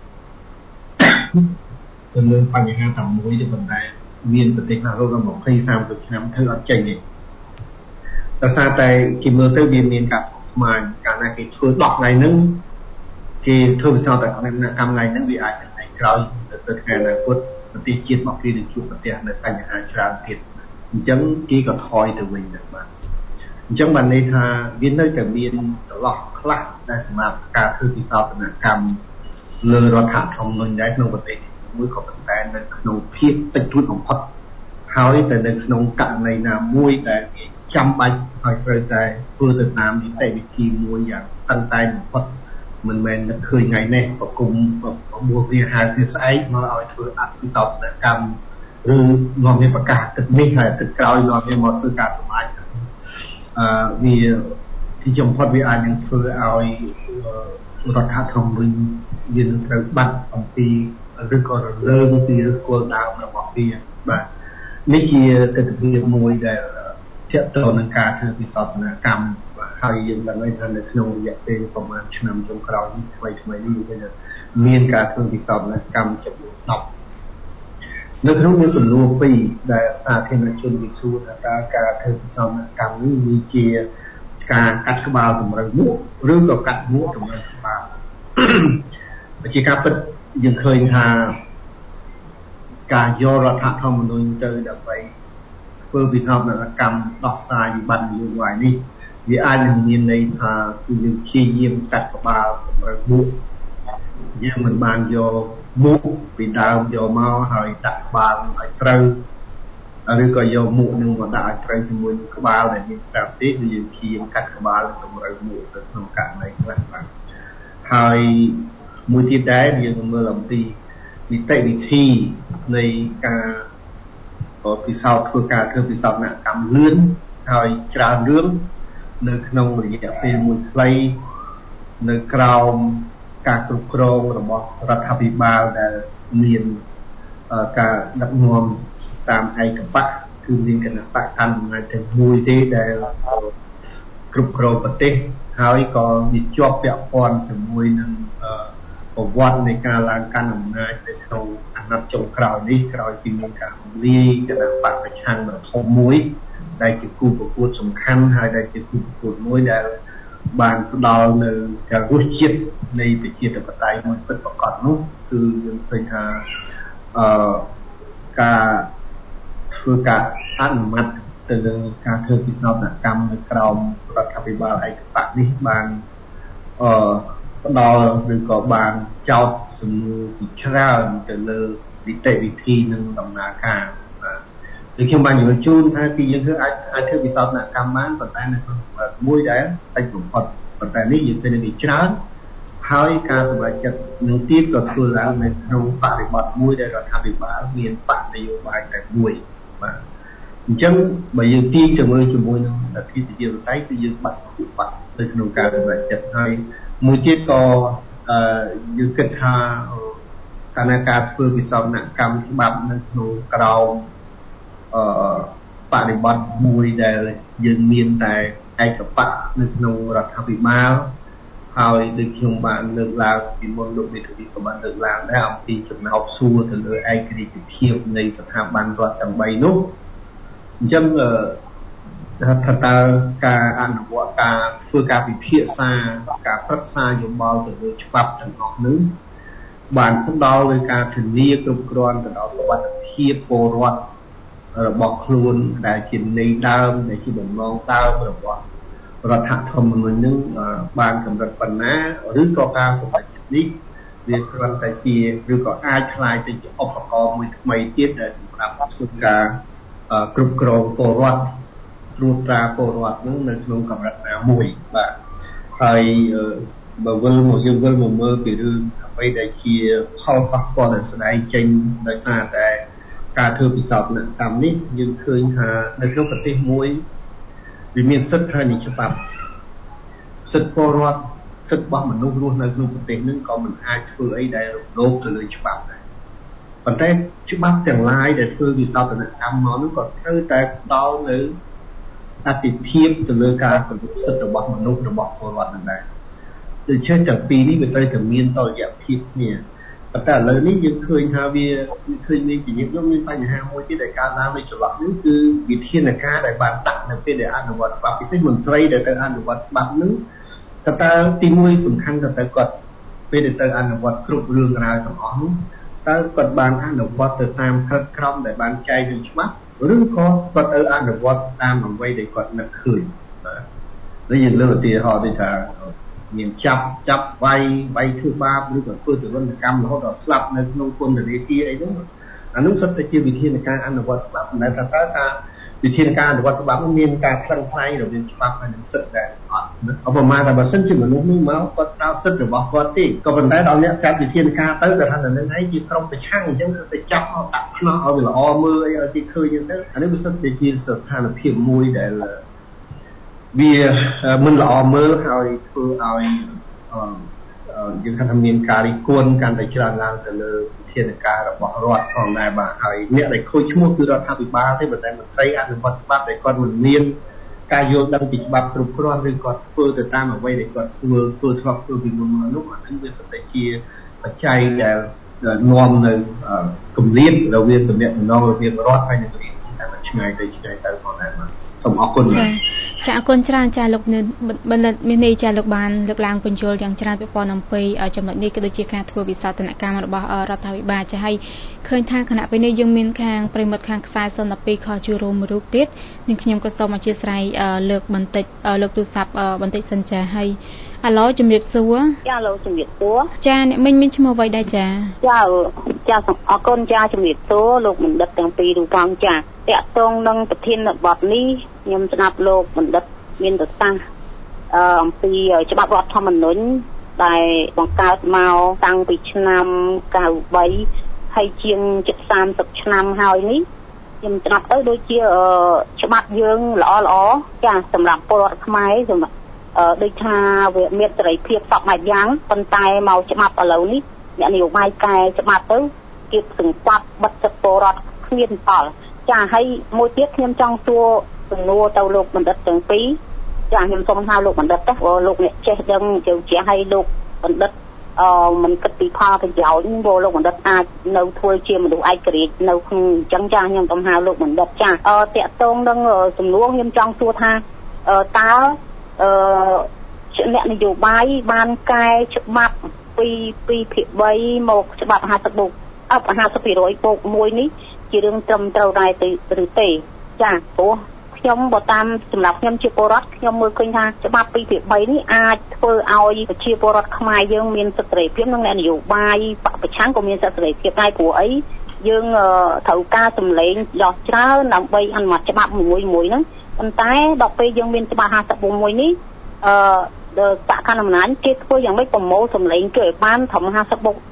ទៅលើបញ្ហាតែមួយទេប៉ុន្តែមានប្រទេសខ្លះរហូតដល់20-30ឆ្នាំធ្វើអត់ចេញទេដោយសារតែគេមើលទៅវាមានការស្មុគស្មាញកាលណាគេធ្វើ10ថ្ងៃហ្នឹងគេធ្វើវិសោធនកម្មថ្ងៃហ្នឹងវាអាចថ្ងៃក្រោយទៅថ្ងៃអនាគតប្រទេសជាតិរបស់គេនឹងជួបប្រទះនៅបញ្ហាច្រើនទៀតអញ្ចឹងគេក៏ថយទៅវិញដែរបាទអញ្ចឹងបានន័យថាវានៅតែមានចន្លោះខ្លះដែលសម្រាប់ការធ្វើវិសោធនកម្មលើរដ្ឋធម្មនុញ្ញដែរក្នុងប្រទេសមួយក៏ប៉ុន្តែនៅក្នុងភាពតិចតួចបំផុតហើយតែនៅក្នុងករណីណាមួយដែលគេចាំបាច់ហើយត្រូវតែធ្វើទៅតាមនីតិវិធីមួយយ៉ាងតឹងតែងបំផុតមិនមែននឹកឃើញថ្ងៃនេះប្រគំបួសវាហៅវាស្អែកមកឲ្យធ្វើអភិសោធនកម្មឬនាំវាប្រកាសទឹកនេះហើយទឹកក្រោយនាំវាមកធ្វើការសម្ដែងវាទីចំផុតវាអាចនឹងធ្វើឲ្យរដ្ឋធម្មនុញ្ញវានឹងត្រូវបាត់អំពីឬក៏រលើងពីឫសគល់ដើមរបស់វាបាទនេះជាទស្សនវិជ្ជាមួយដែលទាក់ទងនឹងការធ្វើវិសោធនកម្មហើយយើងដឹងថានៅក្នុងរយៈពេលប្រហែលឆ្នាំចុងក្រោយនេះថ្មីនេះគឺមានការធ្វើវិសោធនកម្មចំនួន10នៅក្នុងសំណួរ2ដែលសាធារណជនវិសួរថាតើការធ្វើវិសោធនកម្មនេះវាជាការកាត់ក្បាលតម្រូវមួកឬក៏កាត់មួកតម្រូវក្បាលជាការពិតយើងឃើញថាការយករដ្ឋធម្មនុញ្ញទៅដើម្បីធ្វើវិសោធនកម្មដោះស្រាយវិបត្តិនយោបាយនេះវាអាចនឹងមានន័យថាគឺយើងព្យាយាមកាត់ក្បាលតម្រូវមួកយើងមិនបានយកមួកពីដើមយកមកហើយដាក់ក្បាលឲ្យត្រូវឬក៏យកមួកនឹងមកដាក់ឲ្យត្រូវជាមួយនឹងក្បាលដែលមានស្រាប់ទេគឺយើងព្យាយាមកាត់ក្បាលតម្រូវមួកទៅក្នុងករណីខ្លះបាទហើយមួយទៀតដែរយើងមើលអំពីនីតិវិធីនៃការពិសោធន៍ធ្វើការធ្វើពិសោធនកម្មលឿនហើយច្រើនរឿងនៅក្នុងរយៈពេលមួយខ្លីនៅក្រោមការគ្រប់គ្រងរបស់រដ្ឋាភិបាលដែលមានការដឹកនាំតាមឯកបៈគឺមានគណៈបកកាន់អំណាចតែមួយទេដែលគ្រប់គ្រងប្រទេសហើយក៏វាជាប់ពាក់ព័ន្ធជាមួយនឹងប្រវត្តិនៃការឡើងកាន់អំណាចនៅក្នុងអាណត្តិចុងក្រោយនេះក្រោយពីមានការរំលាយគណៈបកប្រឆាំងដ៏ធំមួយដែលជាគូប្រកួតសំខាន់ហើយដែលជាគូប្រកួតមួយដែលបានផ្ដល់នៅការរសជាតិនៃប្រជាធិបតេយ្យមួយពិតប្រាកដនោះគឺយើងឃើញថាការធ្វើការអនុម័តទៅលើការធ្វើពិសោធនកម្មនៅក្រោមរដ្ឋាភិបាលឯកបៈនេះបានផ្ដល់ឬក៏បានចោទសំណួរជាច្រើនទៅលើនីតិវិធីនិងដំណើរការដូចខ្ញុំបានជម្រាបជូនថាទីយើងធ្វើអាចធ្វើពិសោធនកម្មបានប៉ុន្តែនៅក្នុងមួយដែលតិចបំផុតប៉ុន្តែនេះយើងឃើញវាច្រើនហើយការសម្រេចចិត្តនឹងទៀតក៏ធ្វើឡើងនៅក្នុងបរិបទមួយដែលរដ្ឋាភិបាលមានបកនយោបាយតែមួយបាទអញ្ចឹងបើយើងទាញទៅមើលជាមួយនឹងអធិបតេយ្យគឺយើងបាត់បាត់នៅក្នុងការសម្រេចចិត្តហើយមួយទៀតក៏យើងគិតថាការធ្វើពិសោធនកម្មច្បាប់នៅក្នុងក្រោមបរិបទមួយដែលយើងមានតែឯកបៈនៅក្នុងរដ្ឋាភិបាលហើយដូចខ្ញុំបានលើកឡើងពីមុនលោកមេធាវីក៏បានលើកឡើងដែរអំពីចំណោទសួរទៅលើឯករាជ្យភាពនៃស្ថាប័នរដ្ឋទាំង3នោះអញ្ចឹងថាតើការអនុវត្តការធ្វើការពិភាក្សាការប្រឹក្សាយោបល់ទៅលើច្បាប់ទាំងអស់នោះបានផ្ដល់លើការធានាគ្រប់គ្រាន់ទៅដល់សុវត្ថិភាពពលរដ្ឋរបស់ខ្លួនដែលជាន័យដើមដែលជាបំណងដើមរបស់រដ្ឋធម្មនុញ្ញនឹងបានកម្រិតប៉ុណ្ណាឬក៏ការសម្រេចចិត្តនេះវាគ្រាន់តែជាឬក៏អាចคล้ายទៅជាឧបករណ៍មួយថ្មីទៀតដែលសម្រាប់ធ្វើការគ្រប់គ្រងពលរដ្ឋត្រួតត្រាពលរដ្ឋនឹងនៅក្នុងកម្រិតណាមួយបាទហើយបើយើងវិលមកមើលពីរឿងអ្វីដែលជាផលប៉ះពាល់ដែលស្ដែងចេញដោយសារតែការធ្វើពិសោធនកម្មនេះយើងឃើញថានៅក្នុងប្រទេសមួយវាមានសិទ្ធិហើយនឹងច្បាប់សិទ្ធិពលរដ្ឋសិទ្ធិរបស់មនុស្សរស់នៅក្នុងប្រទេសនឹងក៏មិនអាចធ្វើអីដែលរំលោភទៅលើច្បាប់ដែរប៉ុន្តែច្បាប់ទាំងឡាយដែលធ្វើវិសោធនកម្មមកនោះក៏ត្រូវតែផ្ដល់នៅអធិភាពទៅលើការគោរពសិទ្ធិរបស់មនុស្សរបស់ពលរដ្ឋនឹងដែរដូច្នេះទាំងពីរនេះវាត្រូវតែមានតុល្យភាពគ្នាប៉ុន្តែឥឡូវនេះយើងឃើញថាវាឃើញមានជាយើងមានបញ្ហាមួយទៀតដែលកើតឡើងនៅចន្លោះនេះគឺវិធានការដែលបានដាក់នៅពេលដែលអនុវត្តច្បាប់ពិសេសមន្ត្រីដែលទៅអនុវត្តច្បាប់នឹងតើទីមួយសំខាន់តើគាត់ពេលដែលទៅអនុវត្តគ្រប់រឿងរ៉ាវទាំងអស់នោះតើគាត់បានអនុវត្តទៅតាមក្រឹតក្រមដែលបានចែងក្នុងច្បាប់ឬក៏គាត់ទៅអនុវត្តតាមអ្វីដែលគាត់នឹកឃើញបាទយើងលើកឧទាហរណ៍ដូចថាមានចាប់វាយធ្វើបាបឬក៏ធ្វើទរណកម្មរហូតដល់ស្លាប់នៅក្នុងពន្ធនាគារអីហ្នឹងអានោះសិតតែជាវិធានការអនុវត្តច្បាប់ប៉ុន្តែតើការវិធានការអនុវត្តច្បាប់នោះមានការខ្លាំងខ្លាយរវាងច្បាប់ហើយនិងសិទ្ធិដែរអត់ឧបមាថាបើសិនជាមនុស្សនេះមកគាត់ប្រើសិទ្ធិរបស់គាត់ទេក៏ប៉ុន្តែដល់អ្នកចាត់វិធានការទៅគាត់ថានៅហ្នឹងឯងជាក្រុមប្រឆាំងអញ្ចឹងគឺទៅចាប់មកដាក់ខ្នោះឲ្យវាល្អមើលអីឲ្យគេឃើញអញ្ចឹងទៅអានេះវាសិតតែជាស្ថានភាពមួយដែលវាមិនល្អមើលហើយធ្វើឲ្យយើងថាមានការរិះគន់កាន់តែច្រើនឡើងទៅលើវិធានការរបស់រដ្ឋផងដែរបាទហើយអ្នកដែលខូចឈ្មោះគឺរដ្ឋាភិបាលទេប៉ុន្តែមន្ត្រីអនុវត្តច្បាប់ដែលគាត់មិនមានការយល់ដឹងពីច្បាប់គ្រប់គ្រាន់ឬគាត់ធ្វើទៅតាមអ្វីដែលគាត់ធ្វើធ្លាប់ធ្វើពីមុនមកនោះអានឹងវាសិតតែជាបច្ច័យដែលនាំនៅគម្លាតរវាងទំនាក់ទំនងរវាងរដ្ឋហើយនិងរាជតែឆ្ងាយទៅផងដែរបាទសូមអរគុណចាអរគុណច្រើនចាលោកបណ្ឌិតមានន័យចាលោកបានលើកឡើងបញ្យល់យ៉ាងច្រើនពាក់ព័ន្ធអំពីចំណុចនេះក៏ដូចជាការធ្វើវិសោធនកម្មរបស់រដ្ឋាភិបាលចាហើយឃើញថាគណៈពេលនេះយើងមានខាងប្រិមិត្តខាងខ្សែ012ខជួរមរូបទៀតនឹងខ្ញុំក៏សូមអធិស្ឋានលើកបន្តិចលើកទូរស័ព្ទបន្តិចសិនចាហើយអាឡូជំរាបសួរចាឡូជំរាបសួរចាអ្នកមិញមានឈ្មោះអ្វីដែរចាអរគុណចាជំរាបសួរលោកបណ្ឌិតទាំងពីររូបផងចាតកតងនឹងប្រធានបទនេះខ្ញុំស្ដាប់លោកបណ្ឌិតមានប្រសាសន៍អំពីច្បាប់រដ្ឋធម្មនុញ្ញដែលបង្កើតមកតាំងពីឆ្នាំ93 20ជាង30ឆ្នាំហើយនេះខ្ញុំស្ដាប់ទៅដូចជាច្បាប់យើងល្អចាសម្រាប់ពលរដ្ឋខ្មែរសម្រាប់ដូចថាវាមានសេរីភាពសពមួយយ៉ាងប៉ុន្តែមកច្បាប់ឥឡូវនេះអ្នកនយោបាយកែច្បាប់ទៅគៀបសង្កត់បិទសិទ្ធិពលរដ្ឋគ្មានផលចាហើយមួយទៀតខ្ញុំចង់សួរសំណួរទៅលោកបណ្ឌិតទាំងពីរចាខ្ញុំសូមហៅលោកបណ្ឌិតទៅលោកអ្នកចេះដឹងជឿជាក់ឲ្យលោកបណ្ឌិតមិនគិតពីផលប្រយោជន៍លោកបណ្ឌិតអាចនៅធ្វើជាមនុស្សឯករាជ្យនៅក្នុងអញ្ចឹងចាខ្ញុំសូមហៅលោកបណ្ឌិតចាតកតងនឹងសំណួរខ្ញុំចង់សួរថាតើអ្នកនយោបាយបានកែច្បាប់ពីភាគ3មកច្បាប់50%បូក1នេះជារឿងត្រឹមត្រូវដែរឬទេចាព្រោះខ្ញុំបើតាមសម្រាប់ខ្ញុំជាពលរដ្ឋខ្ញុំមើលឃើញថាច្បាប់2ភាគ3នេះអាចធ្វើឲ្យប្រជាពលរដ្ឋខ្មែរយើងមានសិទ្ធិសេរីភាពនិងអ្នកនយោបាយបពប្រឆាំងក៏មានសិទ្ធិសេរីភាពដែរព្រោះអីយើងត្រូវការសម្លេងដ៏ច្រើនដើម្បីអនុម័តច្បាប់មួយហ្នឹងប៉ុន្តែដល់ពេលយើងមានច្បាប់51នេះបកកណ្ដាលអំណាចគេធ្វើយ៉ាងម៉េចប្រមូលសម្លេងគេឲ្យបានត្រឹម50%បូក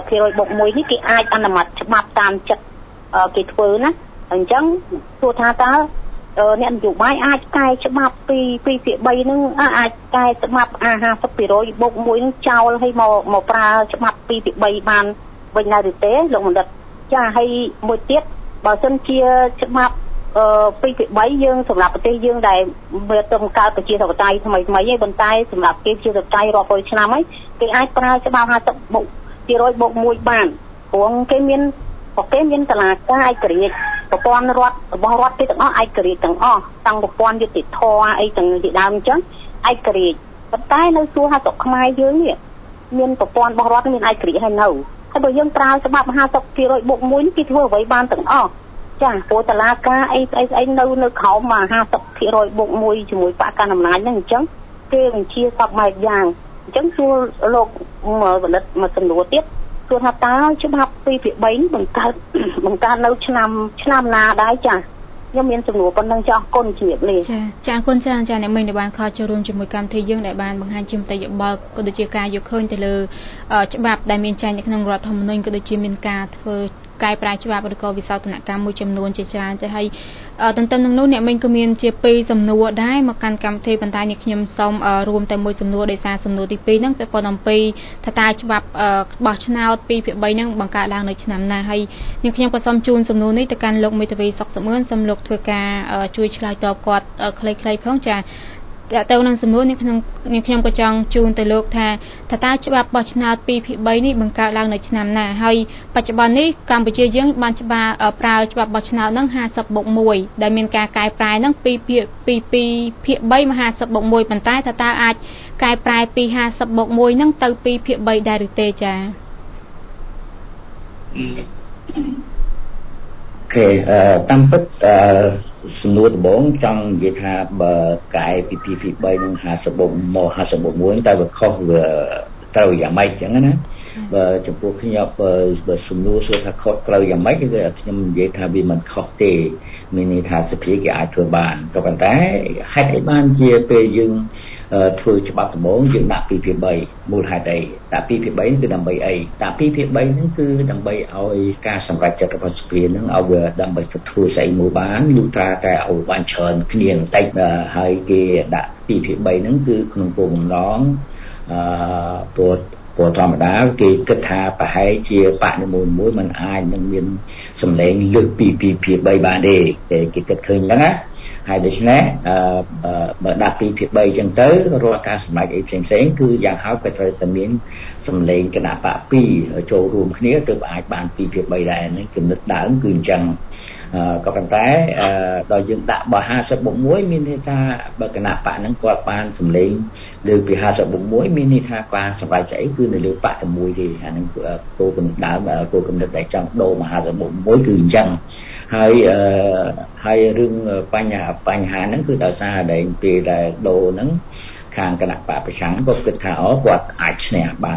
1នេះគេអាចអនុម័តច្បាប់តាមចិត្តគេធ្វើណាអញ្ចឹងទោះថាតើអ្នកនយោបាយអាចកែច្បាប់ពីភាគ3ហ្នឹងអាចកែច្បាប់50%បូក1ហ្នឹងចោលឲ្យមកប្រើច្បាប់2ភាគ3បានវិញដែរឬទេលោកបណ្ឌិតចាហើយមួយទៀតបើសិនជាច្បាប់2ភាគ3យើងសម្រាប់ប្រទេសយើងដែលវាទៅកើតប្រជាធិបតេយ្យថ្មីឯងប៉ុន្តែសម្រាប់គេជាធិបតេយ្យរាប់រយឆ្នាំហើយគេអាចប្រើច្បាប់50%បូក1បានព្រោះគេមានតឡាការឯករាជ្យប្រព័ន្ធរដ្ឋរបស់រដ្ឋគេទាំងអស់ឯករាជ្យទាំងអស់តាំងប្រព័ន្ធយុតិធធអីទាំងជាដើមអញ្ចឹងឯករាជ្យប៉ុន្តែនៅសួរថាស្រុកខ្មែរយើងនេះមានប្រព័ន្ធរបស់រដ្ឋមានឯករាជ្យហើយនៅហើយបើយើងប្រើច្បាប់50%បូក1នេះគេធ្វើអ្វីបានទាំងអស់ចាព្រោះតឡាការអីនៅក្រោម50%បូក1ជាមួយបកកណ្ដាលអំណាចហ្នឹងអញ្ចឹងគេបញ្ជាសពមួយយ៉ាងអញ្ចឹងសួរលោកបណ្ឌិតមកសំណួរទៀតសួរថាតើច្បាប់2ភាគ3នេះបង្កើតនៅឆ្នាំណាដែរចាខ្ញុំមានសំណួរប៉ុណ្ណឹងចាអរគុណជំរាបលាចាអរគុណចាអ្នកមិញដែលបានខលចូលរួមជាមួយកម្មវិធីយើងដែលបានបង្ហាញជាមតិយោបល់ក៏ដូចជាការយកឃើញទៅលើច្បាប់ដែលមានចែងនៅក្នុងរដ្ឋធម្មនុញ្ញក៏ដូចជាមានការធ្វើកែប្រែច្បាប់ឬក៏វិសោធនកម្មមួយចំនួនជាច្រើនទៅហើយទន្ទឹមនឹងនោះអ្នកមិញក៏មានជា2សំណួរដែរមកកាន់កម្មវិធីប៉ុន្តែនេះខ្ញុំសូមរួមតែមួយសំណួរដោយសារសំណួរទី2ហ្នឹងពាក់ព័ន្ធអំពីថាតើច្បាប់បោះឆ្នោត2ភាគ3ហ្នឹងបង្កើតឡើងនៅឆ្នាំណាហើយនេះខ្ញុំក៏សូមជូនសំណួរនេះទៅកាន់លោកមេធាវីសុកសមឿនសូមលោកធ្វើការជួយឆ្លើយតបគាត់ខ្លីៗផងចាទៅនឹងសំណួរនេះខ្ញុំក៏ចង់ជូនទៅលោកថាតើច្បាប់បោះឆ្នោត2ភាគ3នេះបង្កើតឡើងនៅឆ្នាំណាហើយបច្ចុប្បន្ននេះកម្ពុជាយើងបានប្រើច្បាប់បោះឆ្នោតនឹង50/1ដែលមានការកែប្រែនឹងពីភាគ3មក50/1ប៉ុន្តែតើអាចកែប្រែពី50/1នឹងទៅ2ភាគ3ដែរឬទេចាតាមពិតសំណួរដំបូងចង់និយាយថាបើកែពី2ភាគ3នឹង50/1មក50/1តើវាខុសវាត្រូវយ៉ាងម៉េចចឹងណាបើចំពោះខ្ញុំបើសំណួរសួរថាខុសត្រូវយ៉ាងម៉េចគឺខ្ញុំនិយាយថាវាមិនខុសទេមានន័យថាសភាគេអាចធ្វើបានក៏ប៉ុន្តែហេតុអីបានជាពេលយើងធ្វើច្បាប់ដំបូងយើងដាក់2ភាគ3មូលហេតុអីដាក់2ភាគ3គឺដើម្បីអីដាក់2ភាគ3ហ្នឹងគឺដើម្បីឲ្យការសម្រេចចិត្តរបស់សភាហ្នឹងឲ្យវាដើម្បីទៅធ្វើស្អីមួយបានលុះត្រាតែឲ្យបានច្រើនគ្នាបន្តិចហើយគេដាក់2ភាគ3ហ្នឹងគឺក្នុងគោលបំណងព្រោះធម្មតាគេគិតថាប្រហែលជាបកនីមួយមិនអាចនឹងមានសម្លេងលើសពី2ភាគ3បានទេគេគិតឃើញហ្នឹងណាហើយដូច្នេះបើដាក់2ភាគ3ចឹងទៅរាល់ការសម្រេចអីផ្សេងគឺយ៉ាងហោចក៏ត្រូវតែមានសម្លេងគណៈបក2ចូលរួមគ្នាទើបអាចបាន2ភាគ3ដែរហ្នឹងគំនិតដើមគឺអញ្ចឹងក៏ប៉ុន្តែដល់យើងដាក់បើ50/1មានន័យថាបើគណៈបកហ្នឹងគាត់បានសម្លេងលើពី50/1មានន័យថាការសម្រេចស្អីគឺនៅលើបកតែមួយទេអាហ្នឹងគោលគំនិតដើមគោលគំនិតដែលចង់ដូរមក50/1គឺអញ្ចឹងហើយរឿងបញ្ហាហ្នឹងគឺដោយសារតែពេលដែលដូរហ្នឹងខាងគណៈបកប្រឆាំងគាត់គិតថាគាត់អាចឈ្នះបាន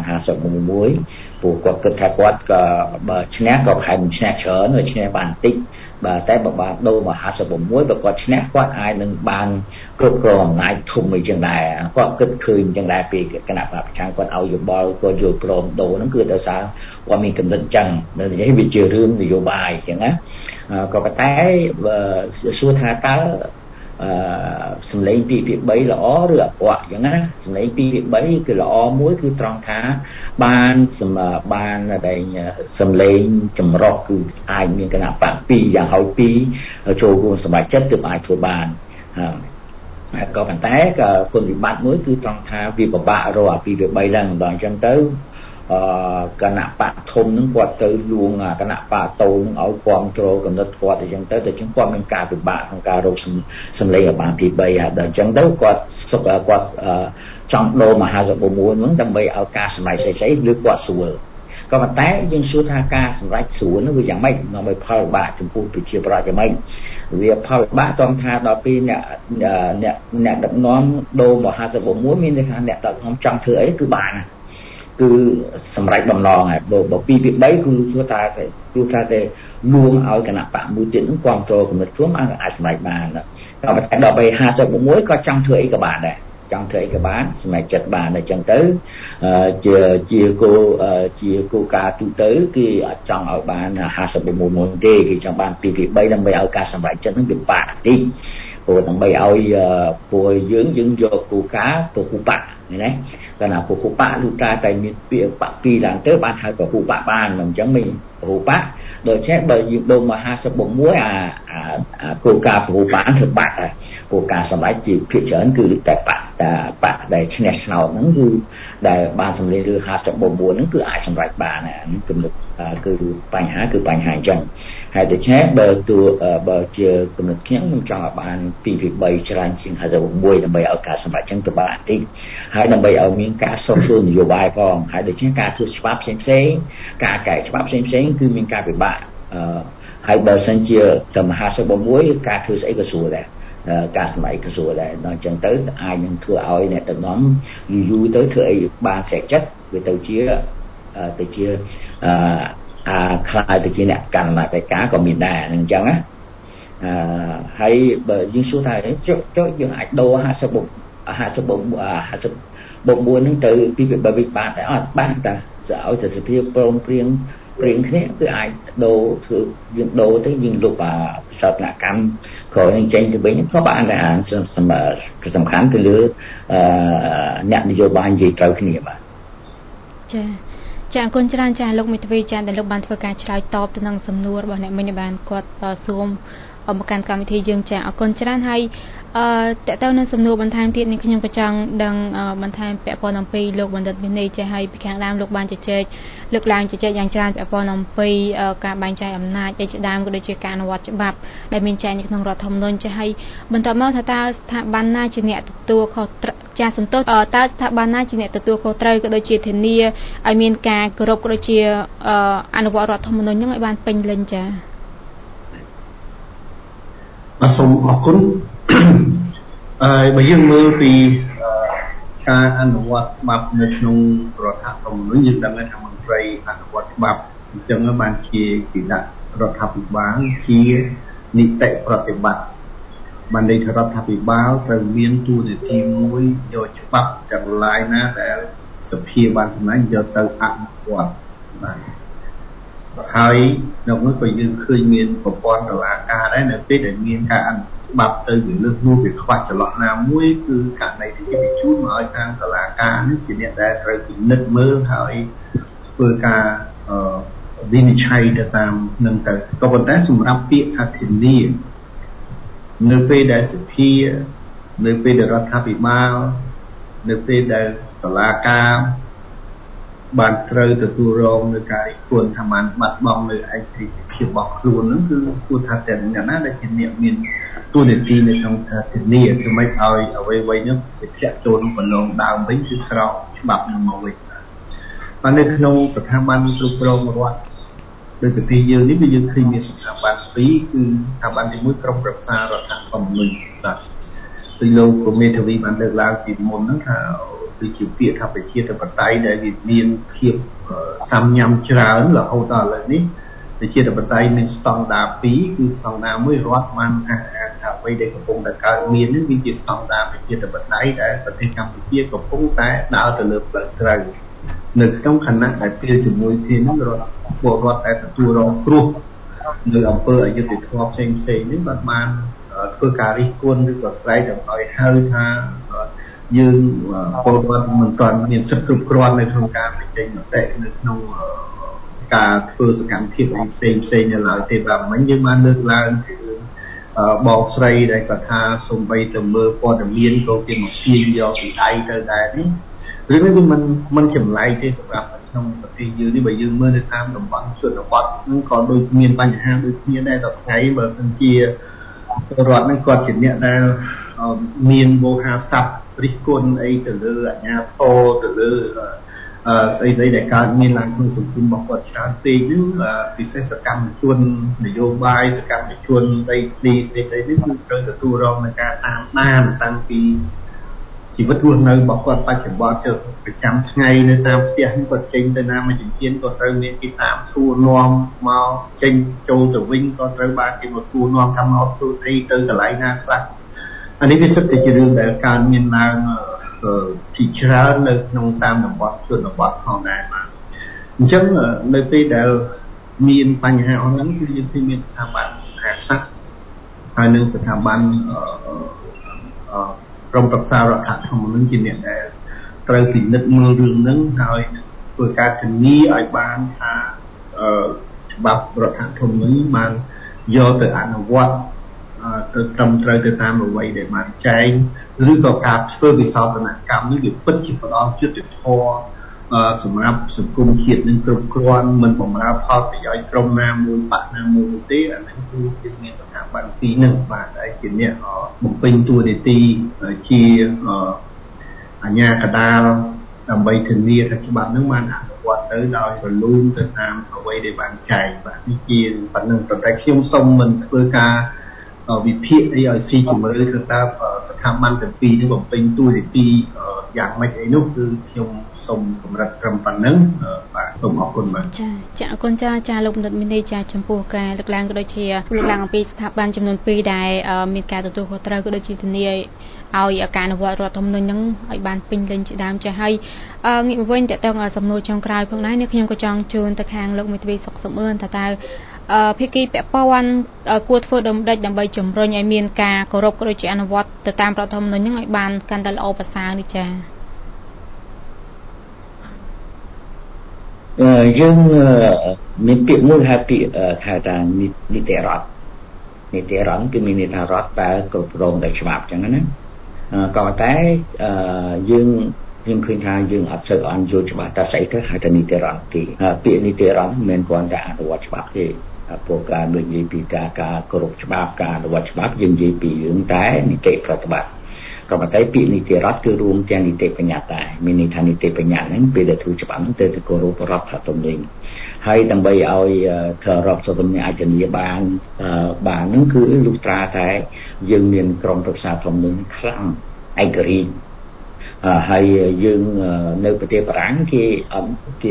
51ព្រោះគាត់គិតថាគាត់ក៏បើឈ្នះក៏ប្រហែលមិនឈ្នះច្រើនឬឈ្នះបានតិចបាទតែបើបានដូរមក56បើគាត់ឈ្នះគាត់អាចនឹងបានគ្រប់គ្រងអំណាចធំអីចឹងដែរគាត់គិតឃើញចឹងដែរពីគណៈបកប្រឆាំងគាត់ឲ្យយោបល់គាត់យល់ព្រមដូរហ្នឹងគឺដោយសារគាត់មានកំណត់ចឹងនៅនេះវាជារឿងនយោបាយចឹងណាក៏ប៉ុន្តែសួរថាតើសម្លេង2ភាគ3ល្អឬអាក្រក់ចឹងណាសម្លេង2ភាគ3គឺល្អមួយគឺត្រង់ថាបានដែលសម្លេងចម្រុះគឺអាចមានគណៈបក2យ៉ាងហោច2ចូលរួមសមាជិកទើបអាចធ្វើបានក៏ប៉ុន្តែក៏គុណវិបត្តិមួយគឺត្រង់ថាវាពិបាករកអា2ភាគ3ឡើងដល់អញ្ចឹងទៅគណៈបកធំនឹងគាត់ទៅលួងគណៈបកតូចនឹងឲ្យគ្រប់គ្រងកំណត់គាត់អញ្ចឹងទៅតែជាងគាត់មានការពិបាកក្នុងការរកសម្លេងឲ្យបានទី3ហើយដល់អញ្ចឹងទៅគាត់ចង់ដូរមក56ហ្នឹងដើម្បីឲ្យការសម្រេចស្អីឬគាត់ស្រួលក៏ប៉ុន្តែយើងសួរថាការសម្រេចស្រួលនោះវាយ៉ាងម៉េចដើម្បីផលវិបាកចំពោះប្រជាប្រដ្ឋយ៉ាងម៉េចវាផលវិបាកត្រង់ថាដល់ពេលអ្នកដឹកនាំដូរមក56មានន័យថាអ្នកដឹកនាំចង់ធ្វើអីគឺបានគឺសម្រេចបំណងហើយបើ2ភាគ3គឺគួរថាតែលួងឲ្យគណៈបកមួយទៀតនឹងគ្រប់គ្រងគំនិតខ្លួនអាចសម្រេចបានតែដល់ពេល56ក៏ចង់ធ្វើអីក៏បានដែរចង់ធ្វើអីក៏បានសម្រេចចិត្តបានអញ្ចឹងទៅជាគោលការណ៍ទូទៅគឺអត់ចង់ឲ្យបាន56មុនទេគេចង់បាន2ភាគ3ដើម្បីឲ្យការសម្រេចចិត្តនឹងវាបាក់តិចព្រោះដើម្បីឲ្យពួកយើងយកគោលការណ៍ពហុបកណាតែណាពហុបកលុតាតែមានពាក្យបក2ឡើងទៅបានហៅពហុបកបានអញ្ចឹងមិនពហុបកដូច្នេះបើយើងដូរមក56អាគោលការណ៍ពហុបកធ្វើបាត់ហើយគោលការណ៍សម្រេចជាភាគច្រើនគឺតែបកដែលឈ្នះឆ្នោតហ្នឹងគឺដែលបានសម្លេងឬ59ហ្នឹងគឺអាចសម្រេចបានហ្នឹងគំនិតគឺបញ្ហាអញ្ចឹងហើយដូច្នេះបើជាគំនិតខ្ញុំចង់ឲ្យបាន2ភាគ3ច្រើនជាង56ដើម្បីឲ្យការសម្រេចចឹងទៅបានតិចហើយដើម្បីឲ្យមានការសបសួរនយោបាយផងហើយដូច្នេះការធ្វើច្បាប់ផ្សេងការកែច្បាប់ផ្សេងគឺមានការពិបាកហើយបើសិនជាតែ56ការធ្វើស្អីក៏ស្រួលដែរការសម្រេចក៏ស្រួលដែរដល់ចឹងទៅអាចនឹងធ្វើឲ្យអ្នកដឹកនាំយូរទៅធ្វើអីបានស្រេចចិត្តវាទៅជាខ្លាយទៅជាអ្នកកាន់អំណាចផ្ដាច់ការក៏មានដែរអញ្ចឹងណាហើយបើយើងសួរថាចុះយើងអាចដូរ54ហ្នឹងទៅ2ភាគ3វិញបានតែអត់បានតែឲ្យតែសភាព្រមព្រៀងគ្នាគឺអាចដូរធ្វើយើងដូរទៅយើងលុបសោតនកម្មក្រោយនឹងចេញទៅវិញក៏បានដែរសំខាន់ទៅលើអ្នកនយោបាយនិយាយត្រូវគ្នាបាទចាអរគុណច្រើនចាលោកមេធាវីចាដែលលោកបានធ្វើការឆ្លើយតបទៅនឹងសំណួររបស់អ្នកមិញបានគាត់សួរមកកាន់កម្មវិធីយើងចាអរគុណច្រើនហើយតើតើនៅសំណួរបន្ថែមទៀតនេះខ្ញុំក៏ចង់ដឹងបន្ថែមពាក់ព័ន្ធអំពីលោកបណ្ឌិតវិន័យចាហើយពីខាងដើមលោកបានជជែកលើកឡើងជជែកយ៉ាងច្រើនពាក់ព័ន្ធអំពីការបែងចែកអំណាចឯជាដើមក៏ដូចជាការអនុវត្តច្បាប់ដែលមានចែងនៅក្នុងរដ្ឋធម្មនុញ្ញចាហើយបន្តមកថាតើស្ថាប័នណាជាអ្នកទទួលខុសចាសន្ទុះតើស្ថាប័នណាជាអ្នកទទួលខុសត្រូវក៏ដូចជាធានាឲ្យមានការគោរពក៏ដូចជាអនុវត្តរដ្ឋធម្មនុញ្ញនឹងឲ្យបានពេញលេញចាសូមអរគុណបើយើងមើលពីការអនុវត្តច្បាប់នៅក្នុងរដ្ឋធម្មនុញ្ញយើងដឹងថាមន្ត្រីអនុវត្តច្បាប់អញ្ចឹងបានជាគណៈរដ្ឋាភិបាលជានីតិប្រតិបត្តិបានន័យថារដ្ឋាភិបាលត្រូវមានតួនាទីមួយយកច្បាប់ទាំងឡាយណាដែលសភាបានសម្រេចយកទៅអនុវត្តបាទហើយនៅនោះក៏យើងឃើញមានប្រព័ន្ធតុលាការដែរនៅពេលដែលមានការអនុច្បាប់ទៅលើសនោះវាខ្វះចន្លោះណាមួយគឺករណីទីគេបញ្ជូនមកឲ្យខាងតុលាការនេះជាអ្នកដែលត្រូវពិនិត្យមើលហើយធ្វើការវិនិច្ឆ័យទៅតាមនឹងទៅក៏ប៉ុន្តែសម្រាប់ពាក្យថាធានានៅពេលដែលសភានៅពេលដែលរដ្ឋាភិបាលនៅពេលដែលតុលាការបានត្រូវទទួលរងនៅការរិះគន់ថាបានបាត់បង់នៅឯករាជ្យភាពរបស់ខ្លួនហ្នឹងគឺសួរថាតែអ្នកណាដែលជាអ្នកមានតួនាទីនៅក្នុងធានាធ្វើម៉េចឲ្យអ្វីៗហ្នឹងវាចាក់ចូលក្នុងបំណងដើមវិញគឺក្រោមច្បាប់ហ្នឹងមកវិញបាទនៅក្នុងស្ថាប័នគ្រប់គ្រងរដ្ឋដោយប្រទេសយើងនេះគឺយើងឃើញមានស្ថាប័នពីរគឺស្ថាប័នទី1ក្រុមប្រឹក្សារដ្ឋធម្មនុញ្ញបាទដោយលោកមេធាវីបានលើកឡើងពីមុនហ្នឹងថាគឺជាពាក្យថាប្រជាធិបតេយ្យដែលវាមានភាពសាមញ្ញច្រើនរហូតដល់ឥឡូវនេះប្រជាធិបតេយ្យមានស្តង់ដារ2គឺស្តង់ដារមួយរដ្ឋបានថាអ្វីដែលកំពុងតែកើតមាននេះវាជាស្តង់ដារប្រជាធិបតេយ្យដែលប្រទេសកម្ពុជាកំពុងតែដើរទៅលើផ្លូវត្រូវនៅក្នុងខណៈដែលពេលជាមួយគ្នានឹងពលរដ្ឋដែលទទួលរងគ្រោះនៅអំពើអយុត្តិធម៌ផ្សេងៗនេះបានធ្វើការរិះគន់ឬក៏ស្រែកដើម្បីហៅថាយើងពលរដ្ឋមិនទាន់មានសិទ្ធិគ្រប់គ្រាន់នៅក្នុងការបញ្ចេញមតិនៅក្នុងការធ្វើសកម្មភាពផ្សេងនៅឡើយទេបាទមិញយើងបានលើកឡើងពីបងស្រីដែលគាត់ថាសំបីទៅមើលព័ត៌មានក៏គេមកទាញយកពីដៃទៅដែរនេះឬនេះវាមិនចម្លែកទេសម្រាប់ក្នុងប្រទេសយើងនេះបើយើងមើលនៅតាមតំបន់ជនបទហ្នឹងក៏ដូចមានបញ្ហាដូចគ្នាដែរដល់ថ្ងៃបើសិនជាពលរដ្ឋហ្នឹងគាត់ជាអ្នកដែលមានវោហារស័ព្ទរិះគន់អីទៅលើអាជ្ញាធរទៅលើស្អីដែលកើតមានឡើងក្នុងសង្គមរបស់គាត់ច្រើនពេកហ្នឹងពិសេសសកម្មជននយោបាយសកម្មជនដីធ្លីស្អីនេះគឺត្រូវទទួលរងនឹងការតាមដានតាំងពីជីវិតរស់នៅរបស់គាត់បច្ចុប្បន្នទៅប្រចាំថ្ងៃនៅតាមផ្ទះនេះគាត់ចេញទៅណាមកជំនាញក៏ត្រូវមានគេតាមសួរនាំមកចេញចូលទៅវិញក៏ត្រូវបានគេមកសួរនាំថាមកធ្វើអីទៅកន្លែងណាខ្លះអានេះវាសិតតែជារឿងដែលកើតមានឡើងជាច្រើននៅក្នុងតាមតំបន់ជនបទផងដែរបាទអញ្ចឹងនៅពេលដែលមានបញ្ហាអស់ហ្នឹងគឺយើងឃើញមានស្ថាប័នអាស័ក្តិហើយនឹងស្ថាប័នក្រមប្រឹក្សារដ្ឋធម្មនុញ្ញជាអ្នកដែលត្រូវពិនិត្យមើលរឿងហ្នឹងហើយធ្វើការធានាឲ្យបានថាច្បាប់រដ្ឋធម្មនុញ្ញបានយកទៅអនុវត្តទៅត្រឹមត្រូវទៅតាមអ្វីដែលបានចែងឬក៏ការធ្វើវិសោធនកម្មនេះវាពិតជាផ្ដល់យុត្តិធម៌សម្រាប់សង្គមជាតិនឹងគ្រប់គ្រាន់មិនបំរើផលប្រយោជន៍ក្រុមណាមួយបកណាមួយទេអានេះគឺមានស្ថាប័នពីរនឹងបាទហើយជាអ្នកបំពេញតួនាទីជាអាជ្ញាកណ្ដាលដើម្បីធានាថាច្បាប់នឹងបានអនុវត្តទៅដោយរលូនទៅតាមអ្វីដែលបានចែងបាទនេះជាប៉ុណ្ណឹងតែខ្ញុំសូមមិនធ្វើការវិភាគអីឲ្យស៊ីជម្រៅទៅតើស្ថាប័នទាំងពីរនេះបំពេញតួនាទីយ៉ាងម៉េចអីនោះគឺខ្ញុំសូមកម្រិតត្រឹមប៉ុណ្ណឹងបាទសូមអរគុណបាទចាអរគុណចាលោកបណ្ឌិតមីនីចាចំពោះការលើកឡើងក៏ដូចជាលើកឡើងអំពីស្ថាប័នចំនួន2ដែលមានការទទួលខុសត្រូវក៏ដូចជាធានាឲ្យការអនុវត្តរដ្ឋធម្មនុញ្ញហ្នឹងឲ្យបានពេញលេញជាដើមចាហើយងាកមកវិញតើតើសំណួរចុងក្រោយផងដែរនេះខ្ញុំក៏ចង់ជូនទៅខាងលោកមេធាវីសុកសំអឿនតើភាគីពាក់ព័ន្ធគួរធ្វើដំណេចដើម្បីជំរុញឲ្យមានការគោរពក៏ដូចជាអនុវត្តទៅតាមរដ្ឋធម្មនុញ្ញហ្នឹងឲ្យបានកាន់តែល្អប្រសើរនេះចាយើងមានពាក្យមួយហៅពាក្យហៅថានីតិរដ្ឋគឺមានន័យថារដ្ឋតែគ្រប់គ្រងដោយច្បាប់អញ្ចឹងណាក៏តែយើងឃើញថាយើងអត់សូវអន់យល់ច្បាស់តែស្អីទៅហៅថានីតិរដ្ឋទេពាក្យនីតិរដ្ឋមិនមែនគ្រាន់តែអនុវត្តច្បាប់ទេព្រោះការដូចនិយាយពីការគោរពច្បាប់ការអនុវត្តច្បាប់យើងនិយាយពីរឿងតែនីតិប្រតិបត្តិក៏ប៉ុន្តែពាក្យនីតិរដ្ឋគឺរួមទាំងនីតិបញ្ញត្តិដែរមានន័យថានីតិបញ្ញត្តិហ្នឹងពេលដែលធ្វើច្បាប់ហ្នឹងទៅគោរពរដ្ឋធម្មនុញ្ញហើយដើម្បីឲ្យរដ្ឋធម្មនុញ្ញអាចធានាបានហ្នឹងគឺលុះត្រាតែយើងមានក្រុមប្រឹក្សាធម្មនុញ្ញខ្លាំងឯករាជ្យហើយយើងនៅប្រទេសបារាំងគេ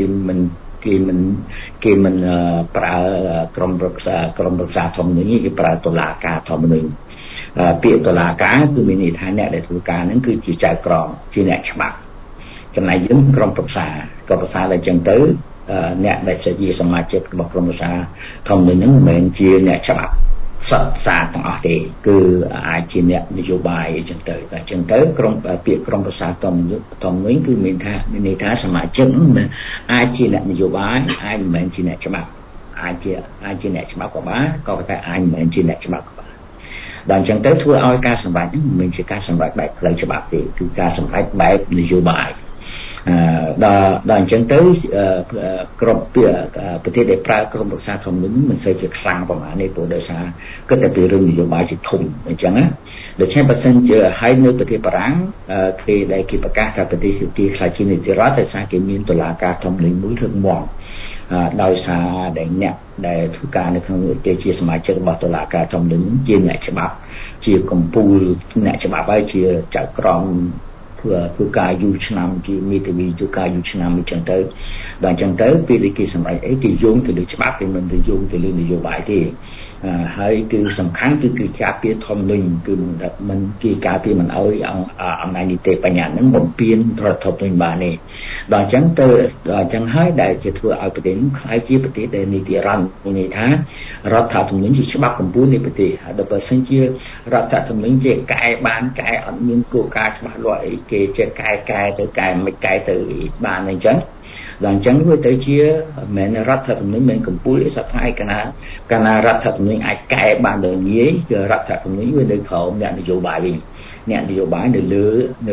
មិនប្រើក្រុមប្រឹក្សាធម្មនុញ្ញគេប្រើតុលាការធម្មនុញ្ញពាក្យតុលាការគឺមានន័យថាអ្នកដែលធ្វើការហ្នឹងគឺជាចៅក្រមជាអ្នកច្បាប់ចំណែកយើងក្រុមប្រឹក្សាក៏ប្រឹក្សាតែចឹងទៅអ្នកដែលជាសមាជិករបស់ក្រុមប្រឹក្សាធម្មនុញ្ញហ្នឹងមិនមែនជាអ្នកច្បាប់សត្វសាទាំងអស់ទេគឺអាចជាអ្នកនយោបាយអញ្ចឹងទៅតែអញ្ចឹងទៅក្រុមពាក្យក្រុមប្រឹក្សាធម្មនុញ្ញគឺមានន័យថាសមាជិកហ្នឹងអាចជាអ្នកនយោបាយអាចមិនមែនជាអ្នកច្បាប់អាចជាអ្នកច្បាប់ក៏បានក៏ប៉ុន្តែអាចមិនមែនជាអ្នកច្បាប់ក៏បានដល់អញ្ចឹងទៅធ្វើឲ្យការសម្រេចនេះមិនមែនជាការសម្រេចបែបផ្លូវច្បាប់ទេគឺការសម្រេចបែបនយោបាយដល់អញ្ចឹងទៅក្រុមប្រទេសដែលប្រើក្រុមប្រឹក្សាធម្មនុញ្ញមិនសូវជាខ្លាំងប្រហែលនេះព្រោះដោយសារគិតតែពីរឿងនយោបាយជាធំអញ្ចឹងណាដូច្នេះបើសិនជាហើយនៅប្រទេសបារាំងគេដែលគេប្រកាសថាប្រទេសជាខ្លាចជានីតិរដ្ឋដោយសារគេមានតុលាការធម្មនុញ្ញមួយរឹងមាំដោយសារដែលអ្នកដែលធ្វើការនៅក្នុងគេជាសមាជិករបស់តុលាការធម្មនុញ្ញជាអ្នកច្បាប់ជាកម្ពុជាអ្នកច្បាប់ហើយជាចៅក្រមធ្វើការយូរឆ្នាំជាមេធាវីធ្វើការយូរឆ្នាំអញ្ចឹងទៅដល់អញ្ចឹងទៅពេលដែលគេសម្រេចអីគេយោងទៅលើច្បាប់គេមិនទៅយោងទៅលើនយោបាយទេហើយគឺសំខាន់គឺការពារធម្មនុញ្ញគឺមិនគេការពារមិនឲ្យអំណាចនីតិបញ្ញត្តិនឹងបំពានរដ្ឋធម្មនុញ្ញបានទេដល់អញ្ចឹងទៅដល់អញ្ចឹងហើយដែលជាធ្វើឲ្យប្រទេសនេះខ្លាយជាប្រទេសដែលនីតិរដ្ឋមានន័យថារដ្ឋធម្មនុញ្ញជាច្បាប់កម្ពុជានៃប្រទេសហើយដល់បើសិនជារដ្ឋធម្មនុញ្ញជាកែបានកែអត់មានគោលការណ៍ច្បាស់លាស់អីគេជាកែទៅកែមិនកែទៅបានអញ្ចឹងដល់អញ្ចឹងវាទៅជាមិនមែនរដ្ឋធម្មនុញ្ញមិនកម្ពុជាសប្តាហ៍កាលណារដ្ឋធម្មនុញ្ញអាចកែបានដោយងាយគឺរដ្ឋធម្មនុញ្ញវានៅក្រោមអ្នកនយោបាយវិញអ្នកនយោបាយនៅលើ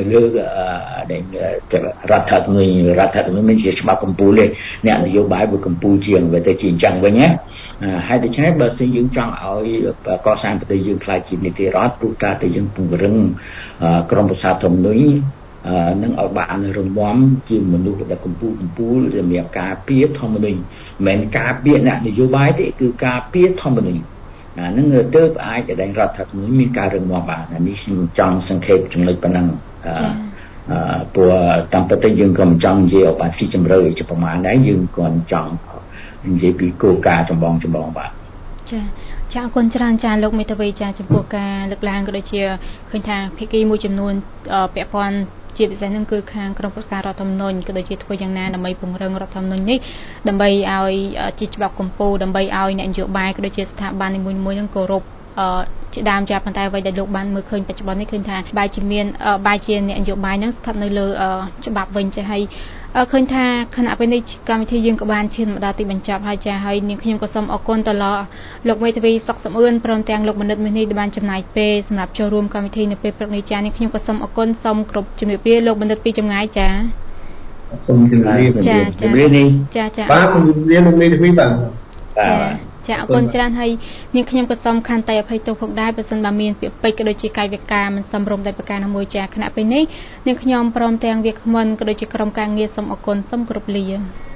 រដ្ឋធម្មនុញ្ញមិនជាច្បាប់កម្ពុជាទេអ្នកនយោបាយវាកម្ពុជាជាងវាទៅជាអញ្ចឹងវិញណាហើយដូច្នេះបើសិនយើងចង់ឲ្យកសាងប្រទេសយើងខ្លាចជានីតិរដ្ឋព្រោះការតែយើងពង្រឹងក្រមប្រសាធម្មនុញ្ញនឹងឲ្យបានរងមាំជាមនុស្សដែលកម្ពុជាសម្រាប់ការពារធម្មនុញ្ញមិនមែនការពារអ្នកនយោបាយទេគឺការពារធម្មនុញ្ញហ្នឹងទៅអាចដែលរដ្ឋធម្មនុញ្ញមានការរឹងមាំបាននេះខ្ញុំចង់សង្ខេបចំណុចប៉ុណ្ណឹងព្រោះតាមពិតទៅយើងក៏មិនចង់និយាយឲ្យបានស៊ីជម្រៅជាប្រមាណដែរយើងគ្រាន់ចង់និយាយពីគោលការណ៍ចម្បងបាទចាអរគុណច្រើនចាលោកមេធាវីចាចំពោះការលើកឡើងក៏ដូចជាឃើញថាភាគីមួយចំនួនពាក់ព័ន្ធជាពិសេសហ្នឹងគឺខាងក្រមប្រឹក្សារដ្ឋធម្មនុញ្ញក៏ដូចជាធ្វើយ៉ាងណាដើម្បីពង្រឹងរដ្ឋធម្មនុញ្ញនេះដើម្បីឲ្យជាច្បាប់កម្ពុជាដើម្បីឲ្យអ្នកនយោបាយក៏ដូចជាស្ថាប័ននីមួយៗហ្នឹងគោរពជាដើមចាប៉ុន្តែអ្វីដែលលោកបានមើលឃើញបច្ចុប្បន្ននេះឃើញថាបែរជាអ្នកនយោបាយហ្នឹងស្ថិតនៅលើច្បាប់វិញចាហើយឃើញថាខណៈពេលនេះកម្មវិធីយើងក៏បានឈានមកដល់ទីបញ្ចប់ហើយចាហើយនាងខ្ញុំក៏សូមអរគុណទៅដល់លោកមេធាវីសុកសំអឿនព្រមទាំងលោកបណ្ឌិតមាសនេះដែលបានចំណាយពេលសម្រាប់ចូលរួមកម្មវិធីនៅពេលព្រឹកនេះចានាងខ្ញុំក៏សូមអរគុណសូមគ្រប់ជំរាបលាលោកបណ្ឌិតពីចម្ងាយចាសូមជម្រាបលាចាបាទសូមជម្រាបលាលោកមេធាវីបាទចាអរគុណច្រើនហើយនាងខ្ញុំក៏សូមខន្តីអភ័យទោសផងដែរបើសិនបើមានពាក្យពេចន៍ក៏ដូចជាកាយវិការមិនសមរម្យដោយប្រការណាមួយចាខណៈពេលនេះនាងខ្ញុំព្រមទាំងវាគ្មិនក៏ដូចជាក្រុមការងារសូមអរគុណសូមគោរពលា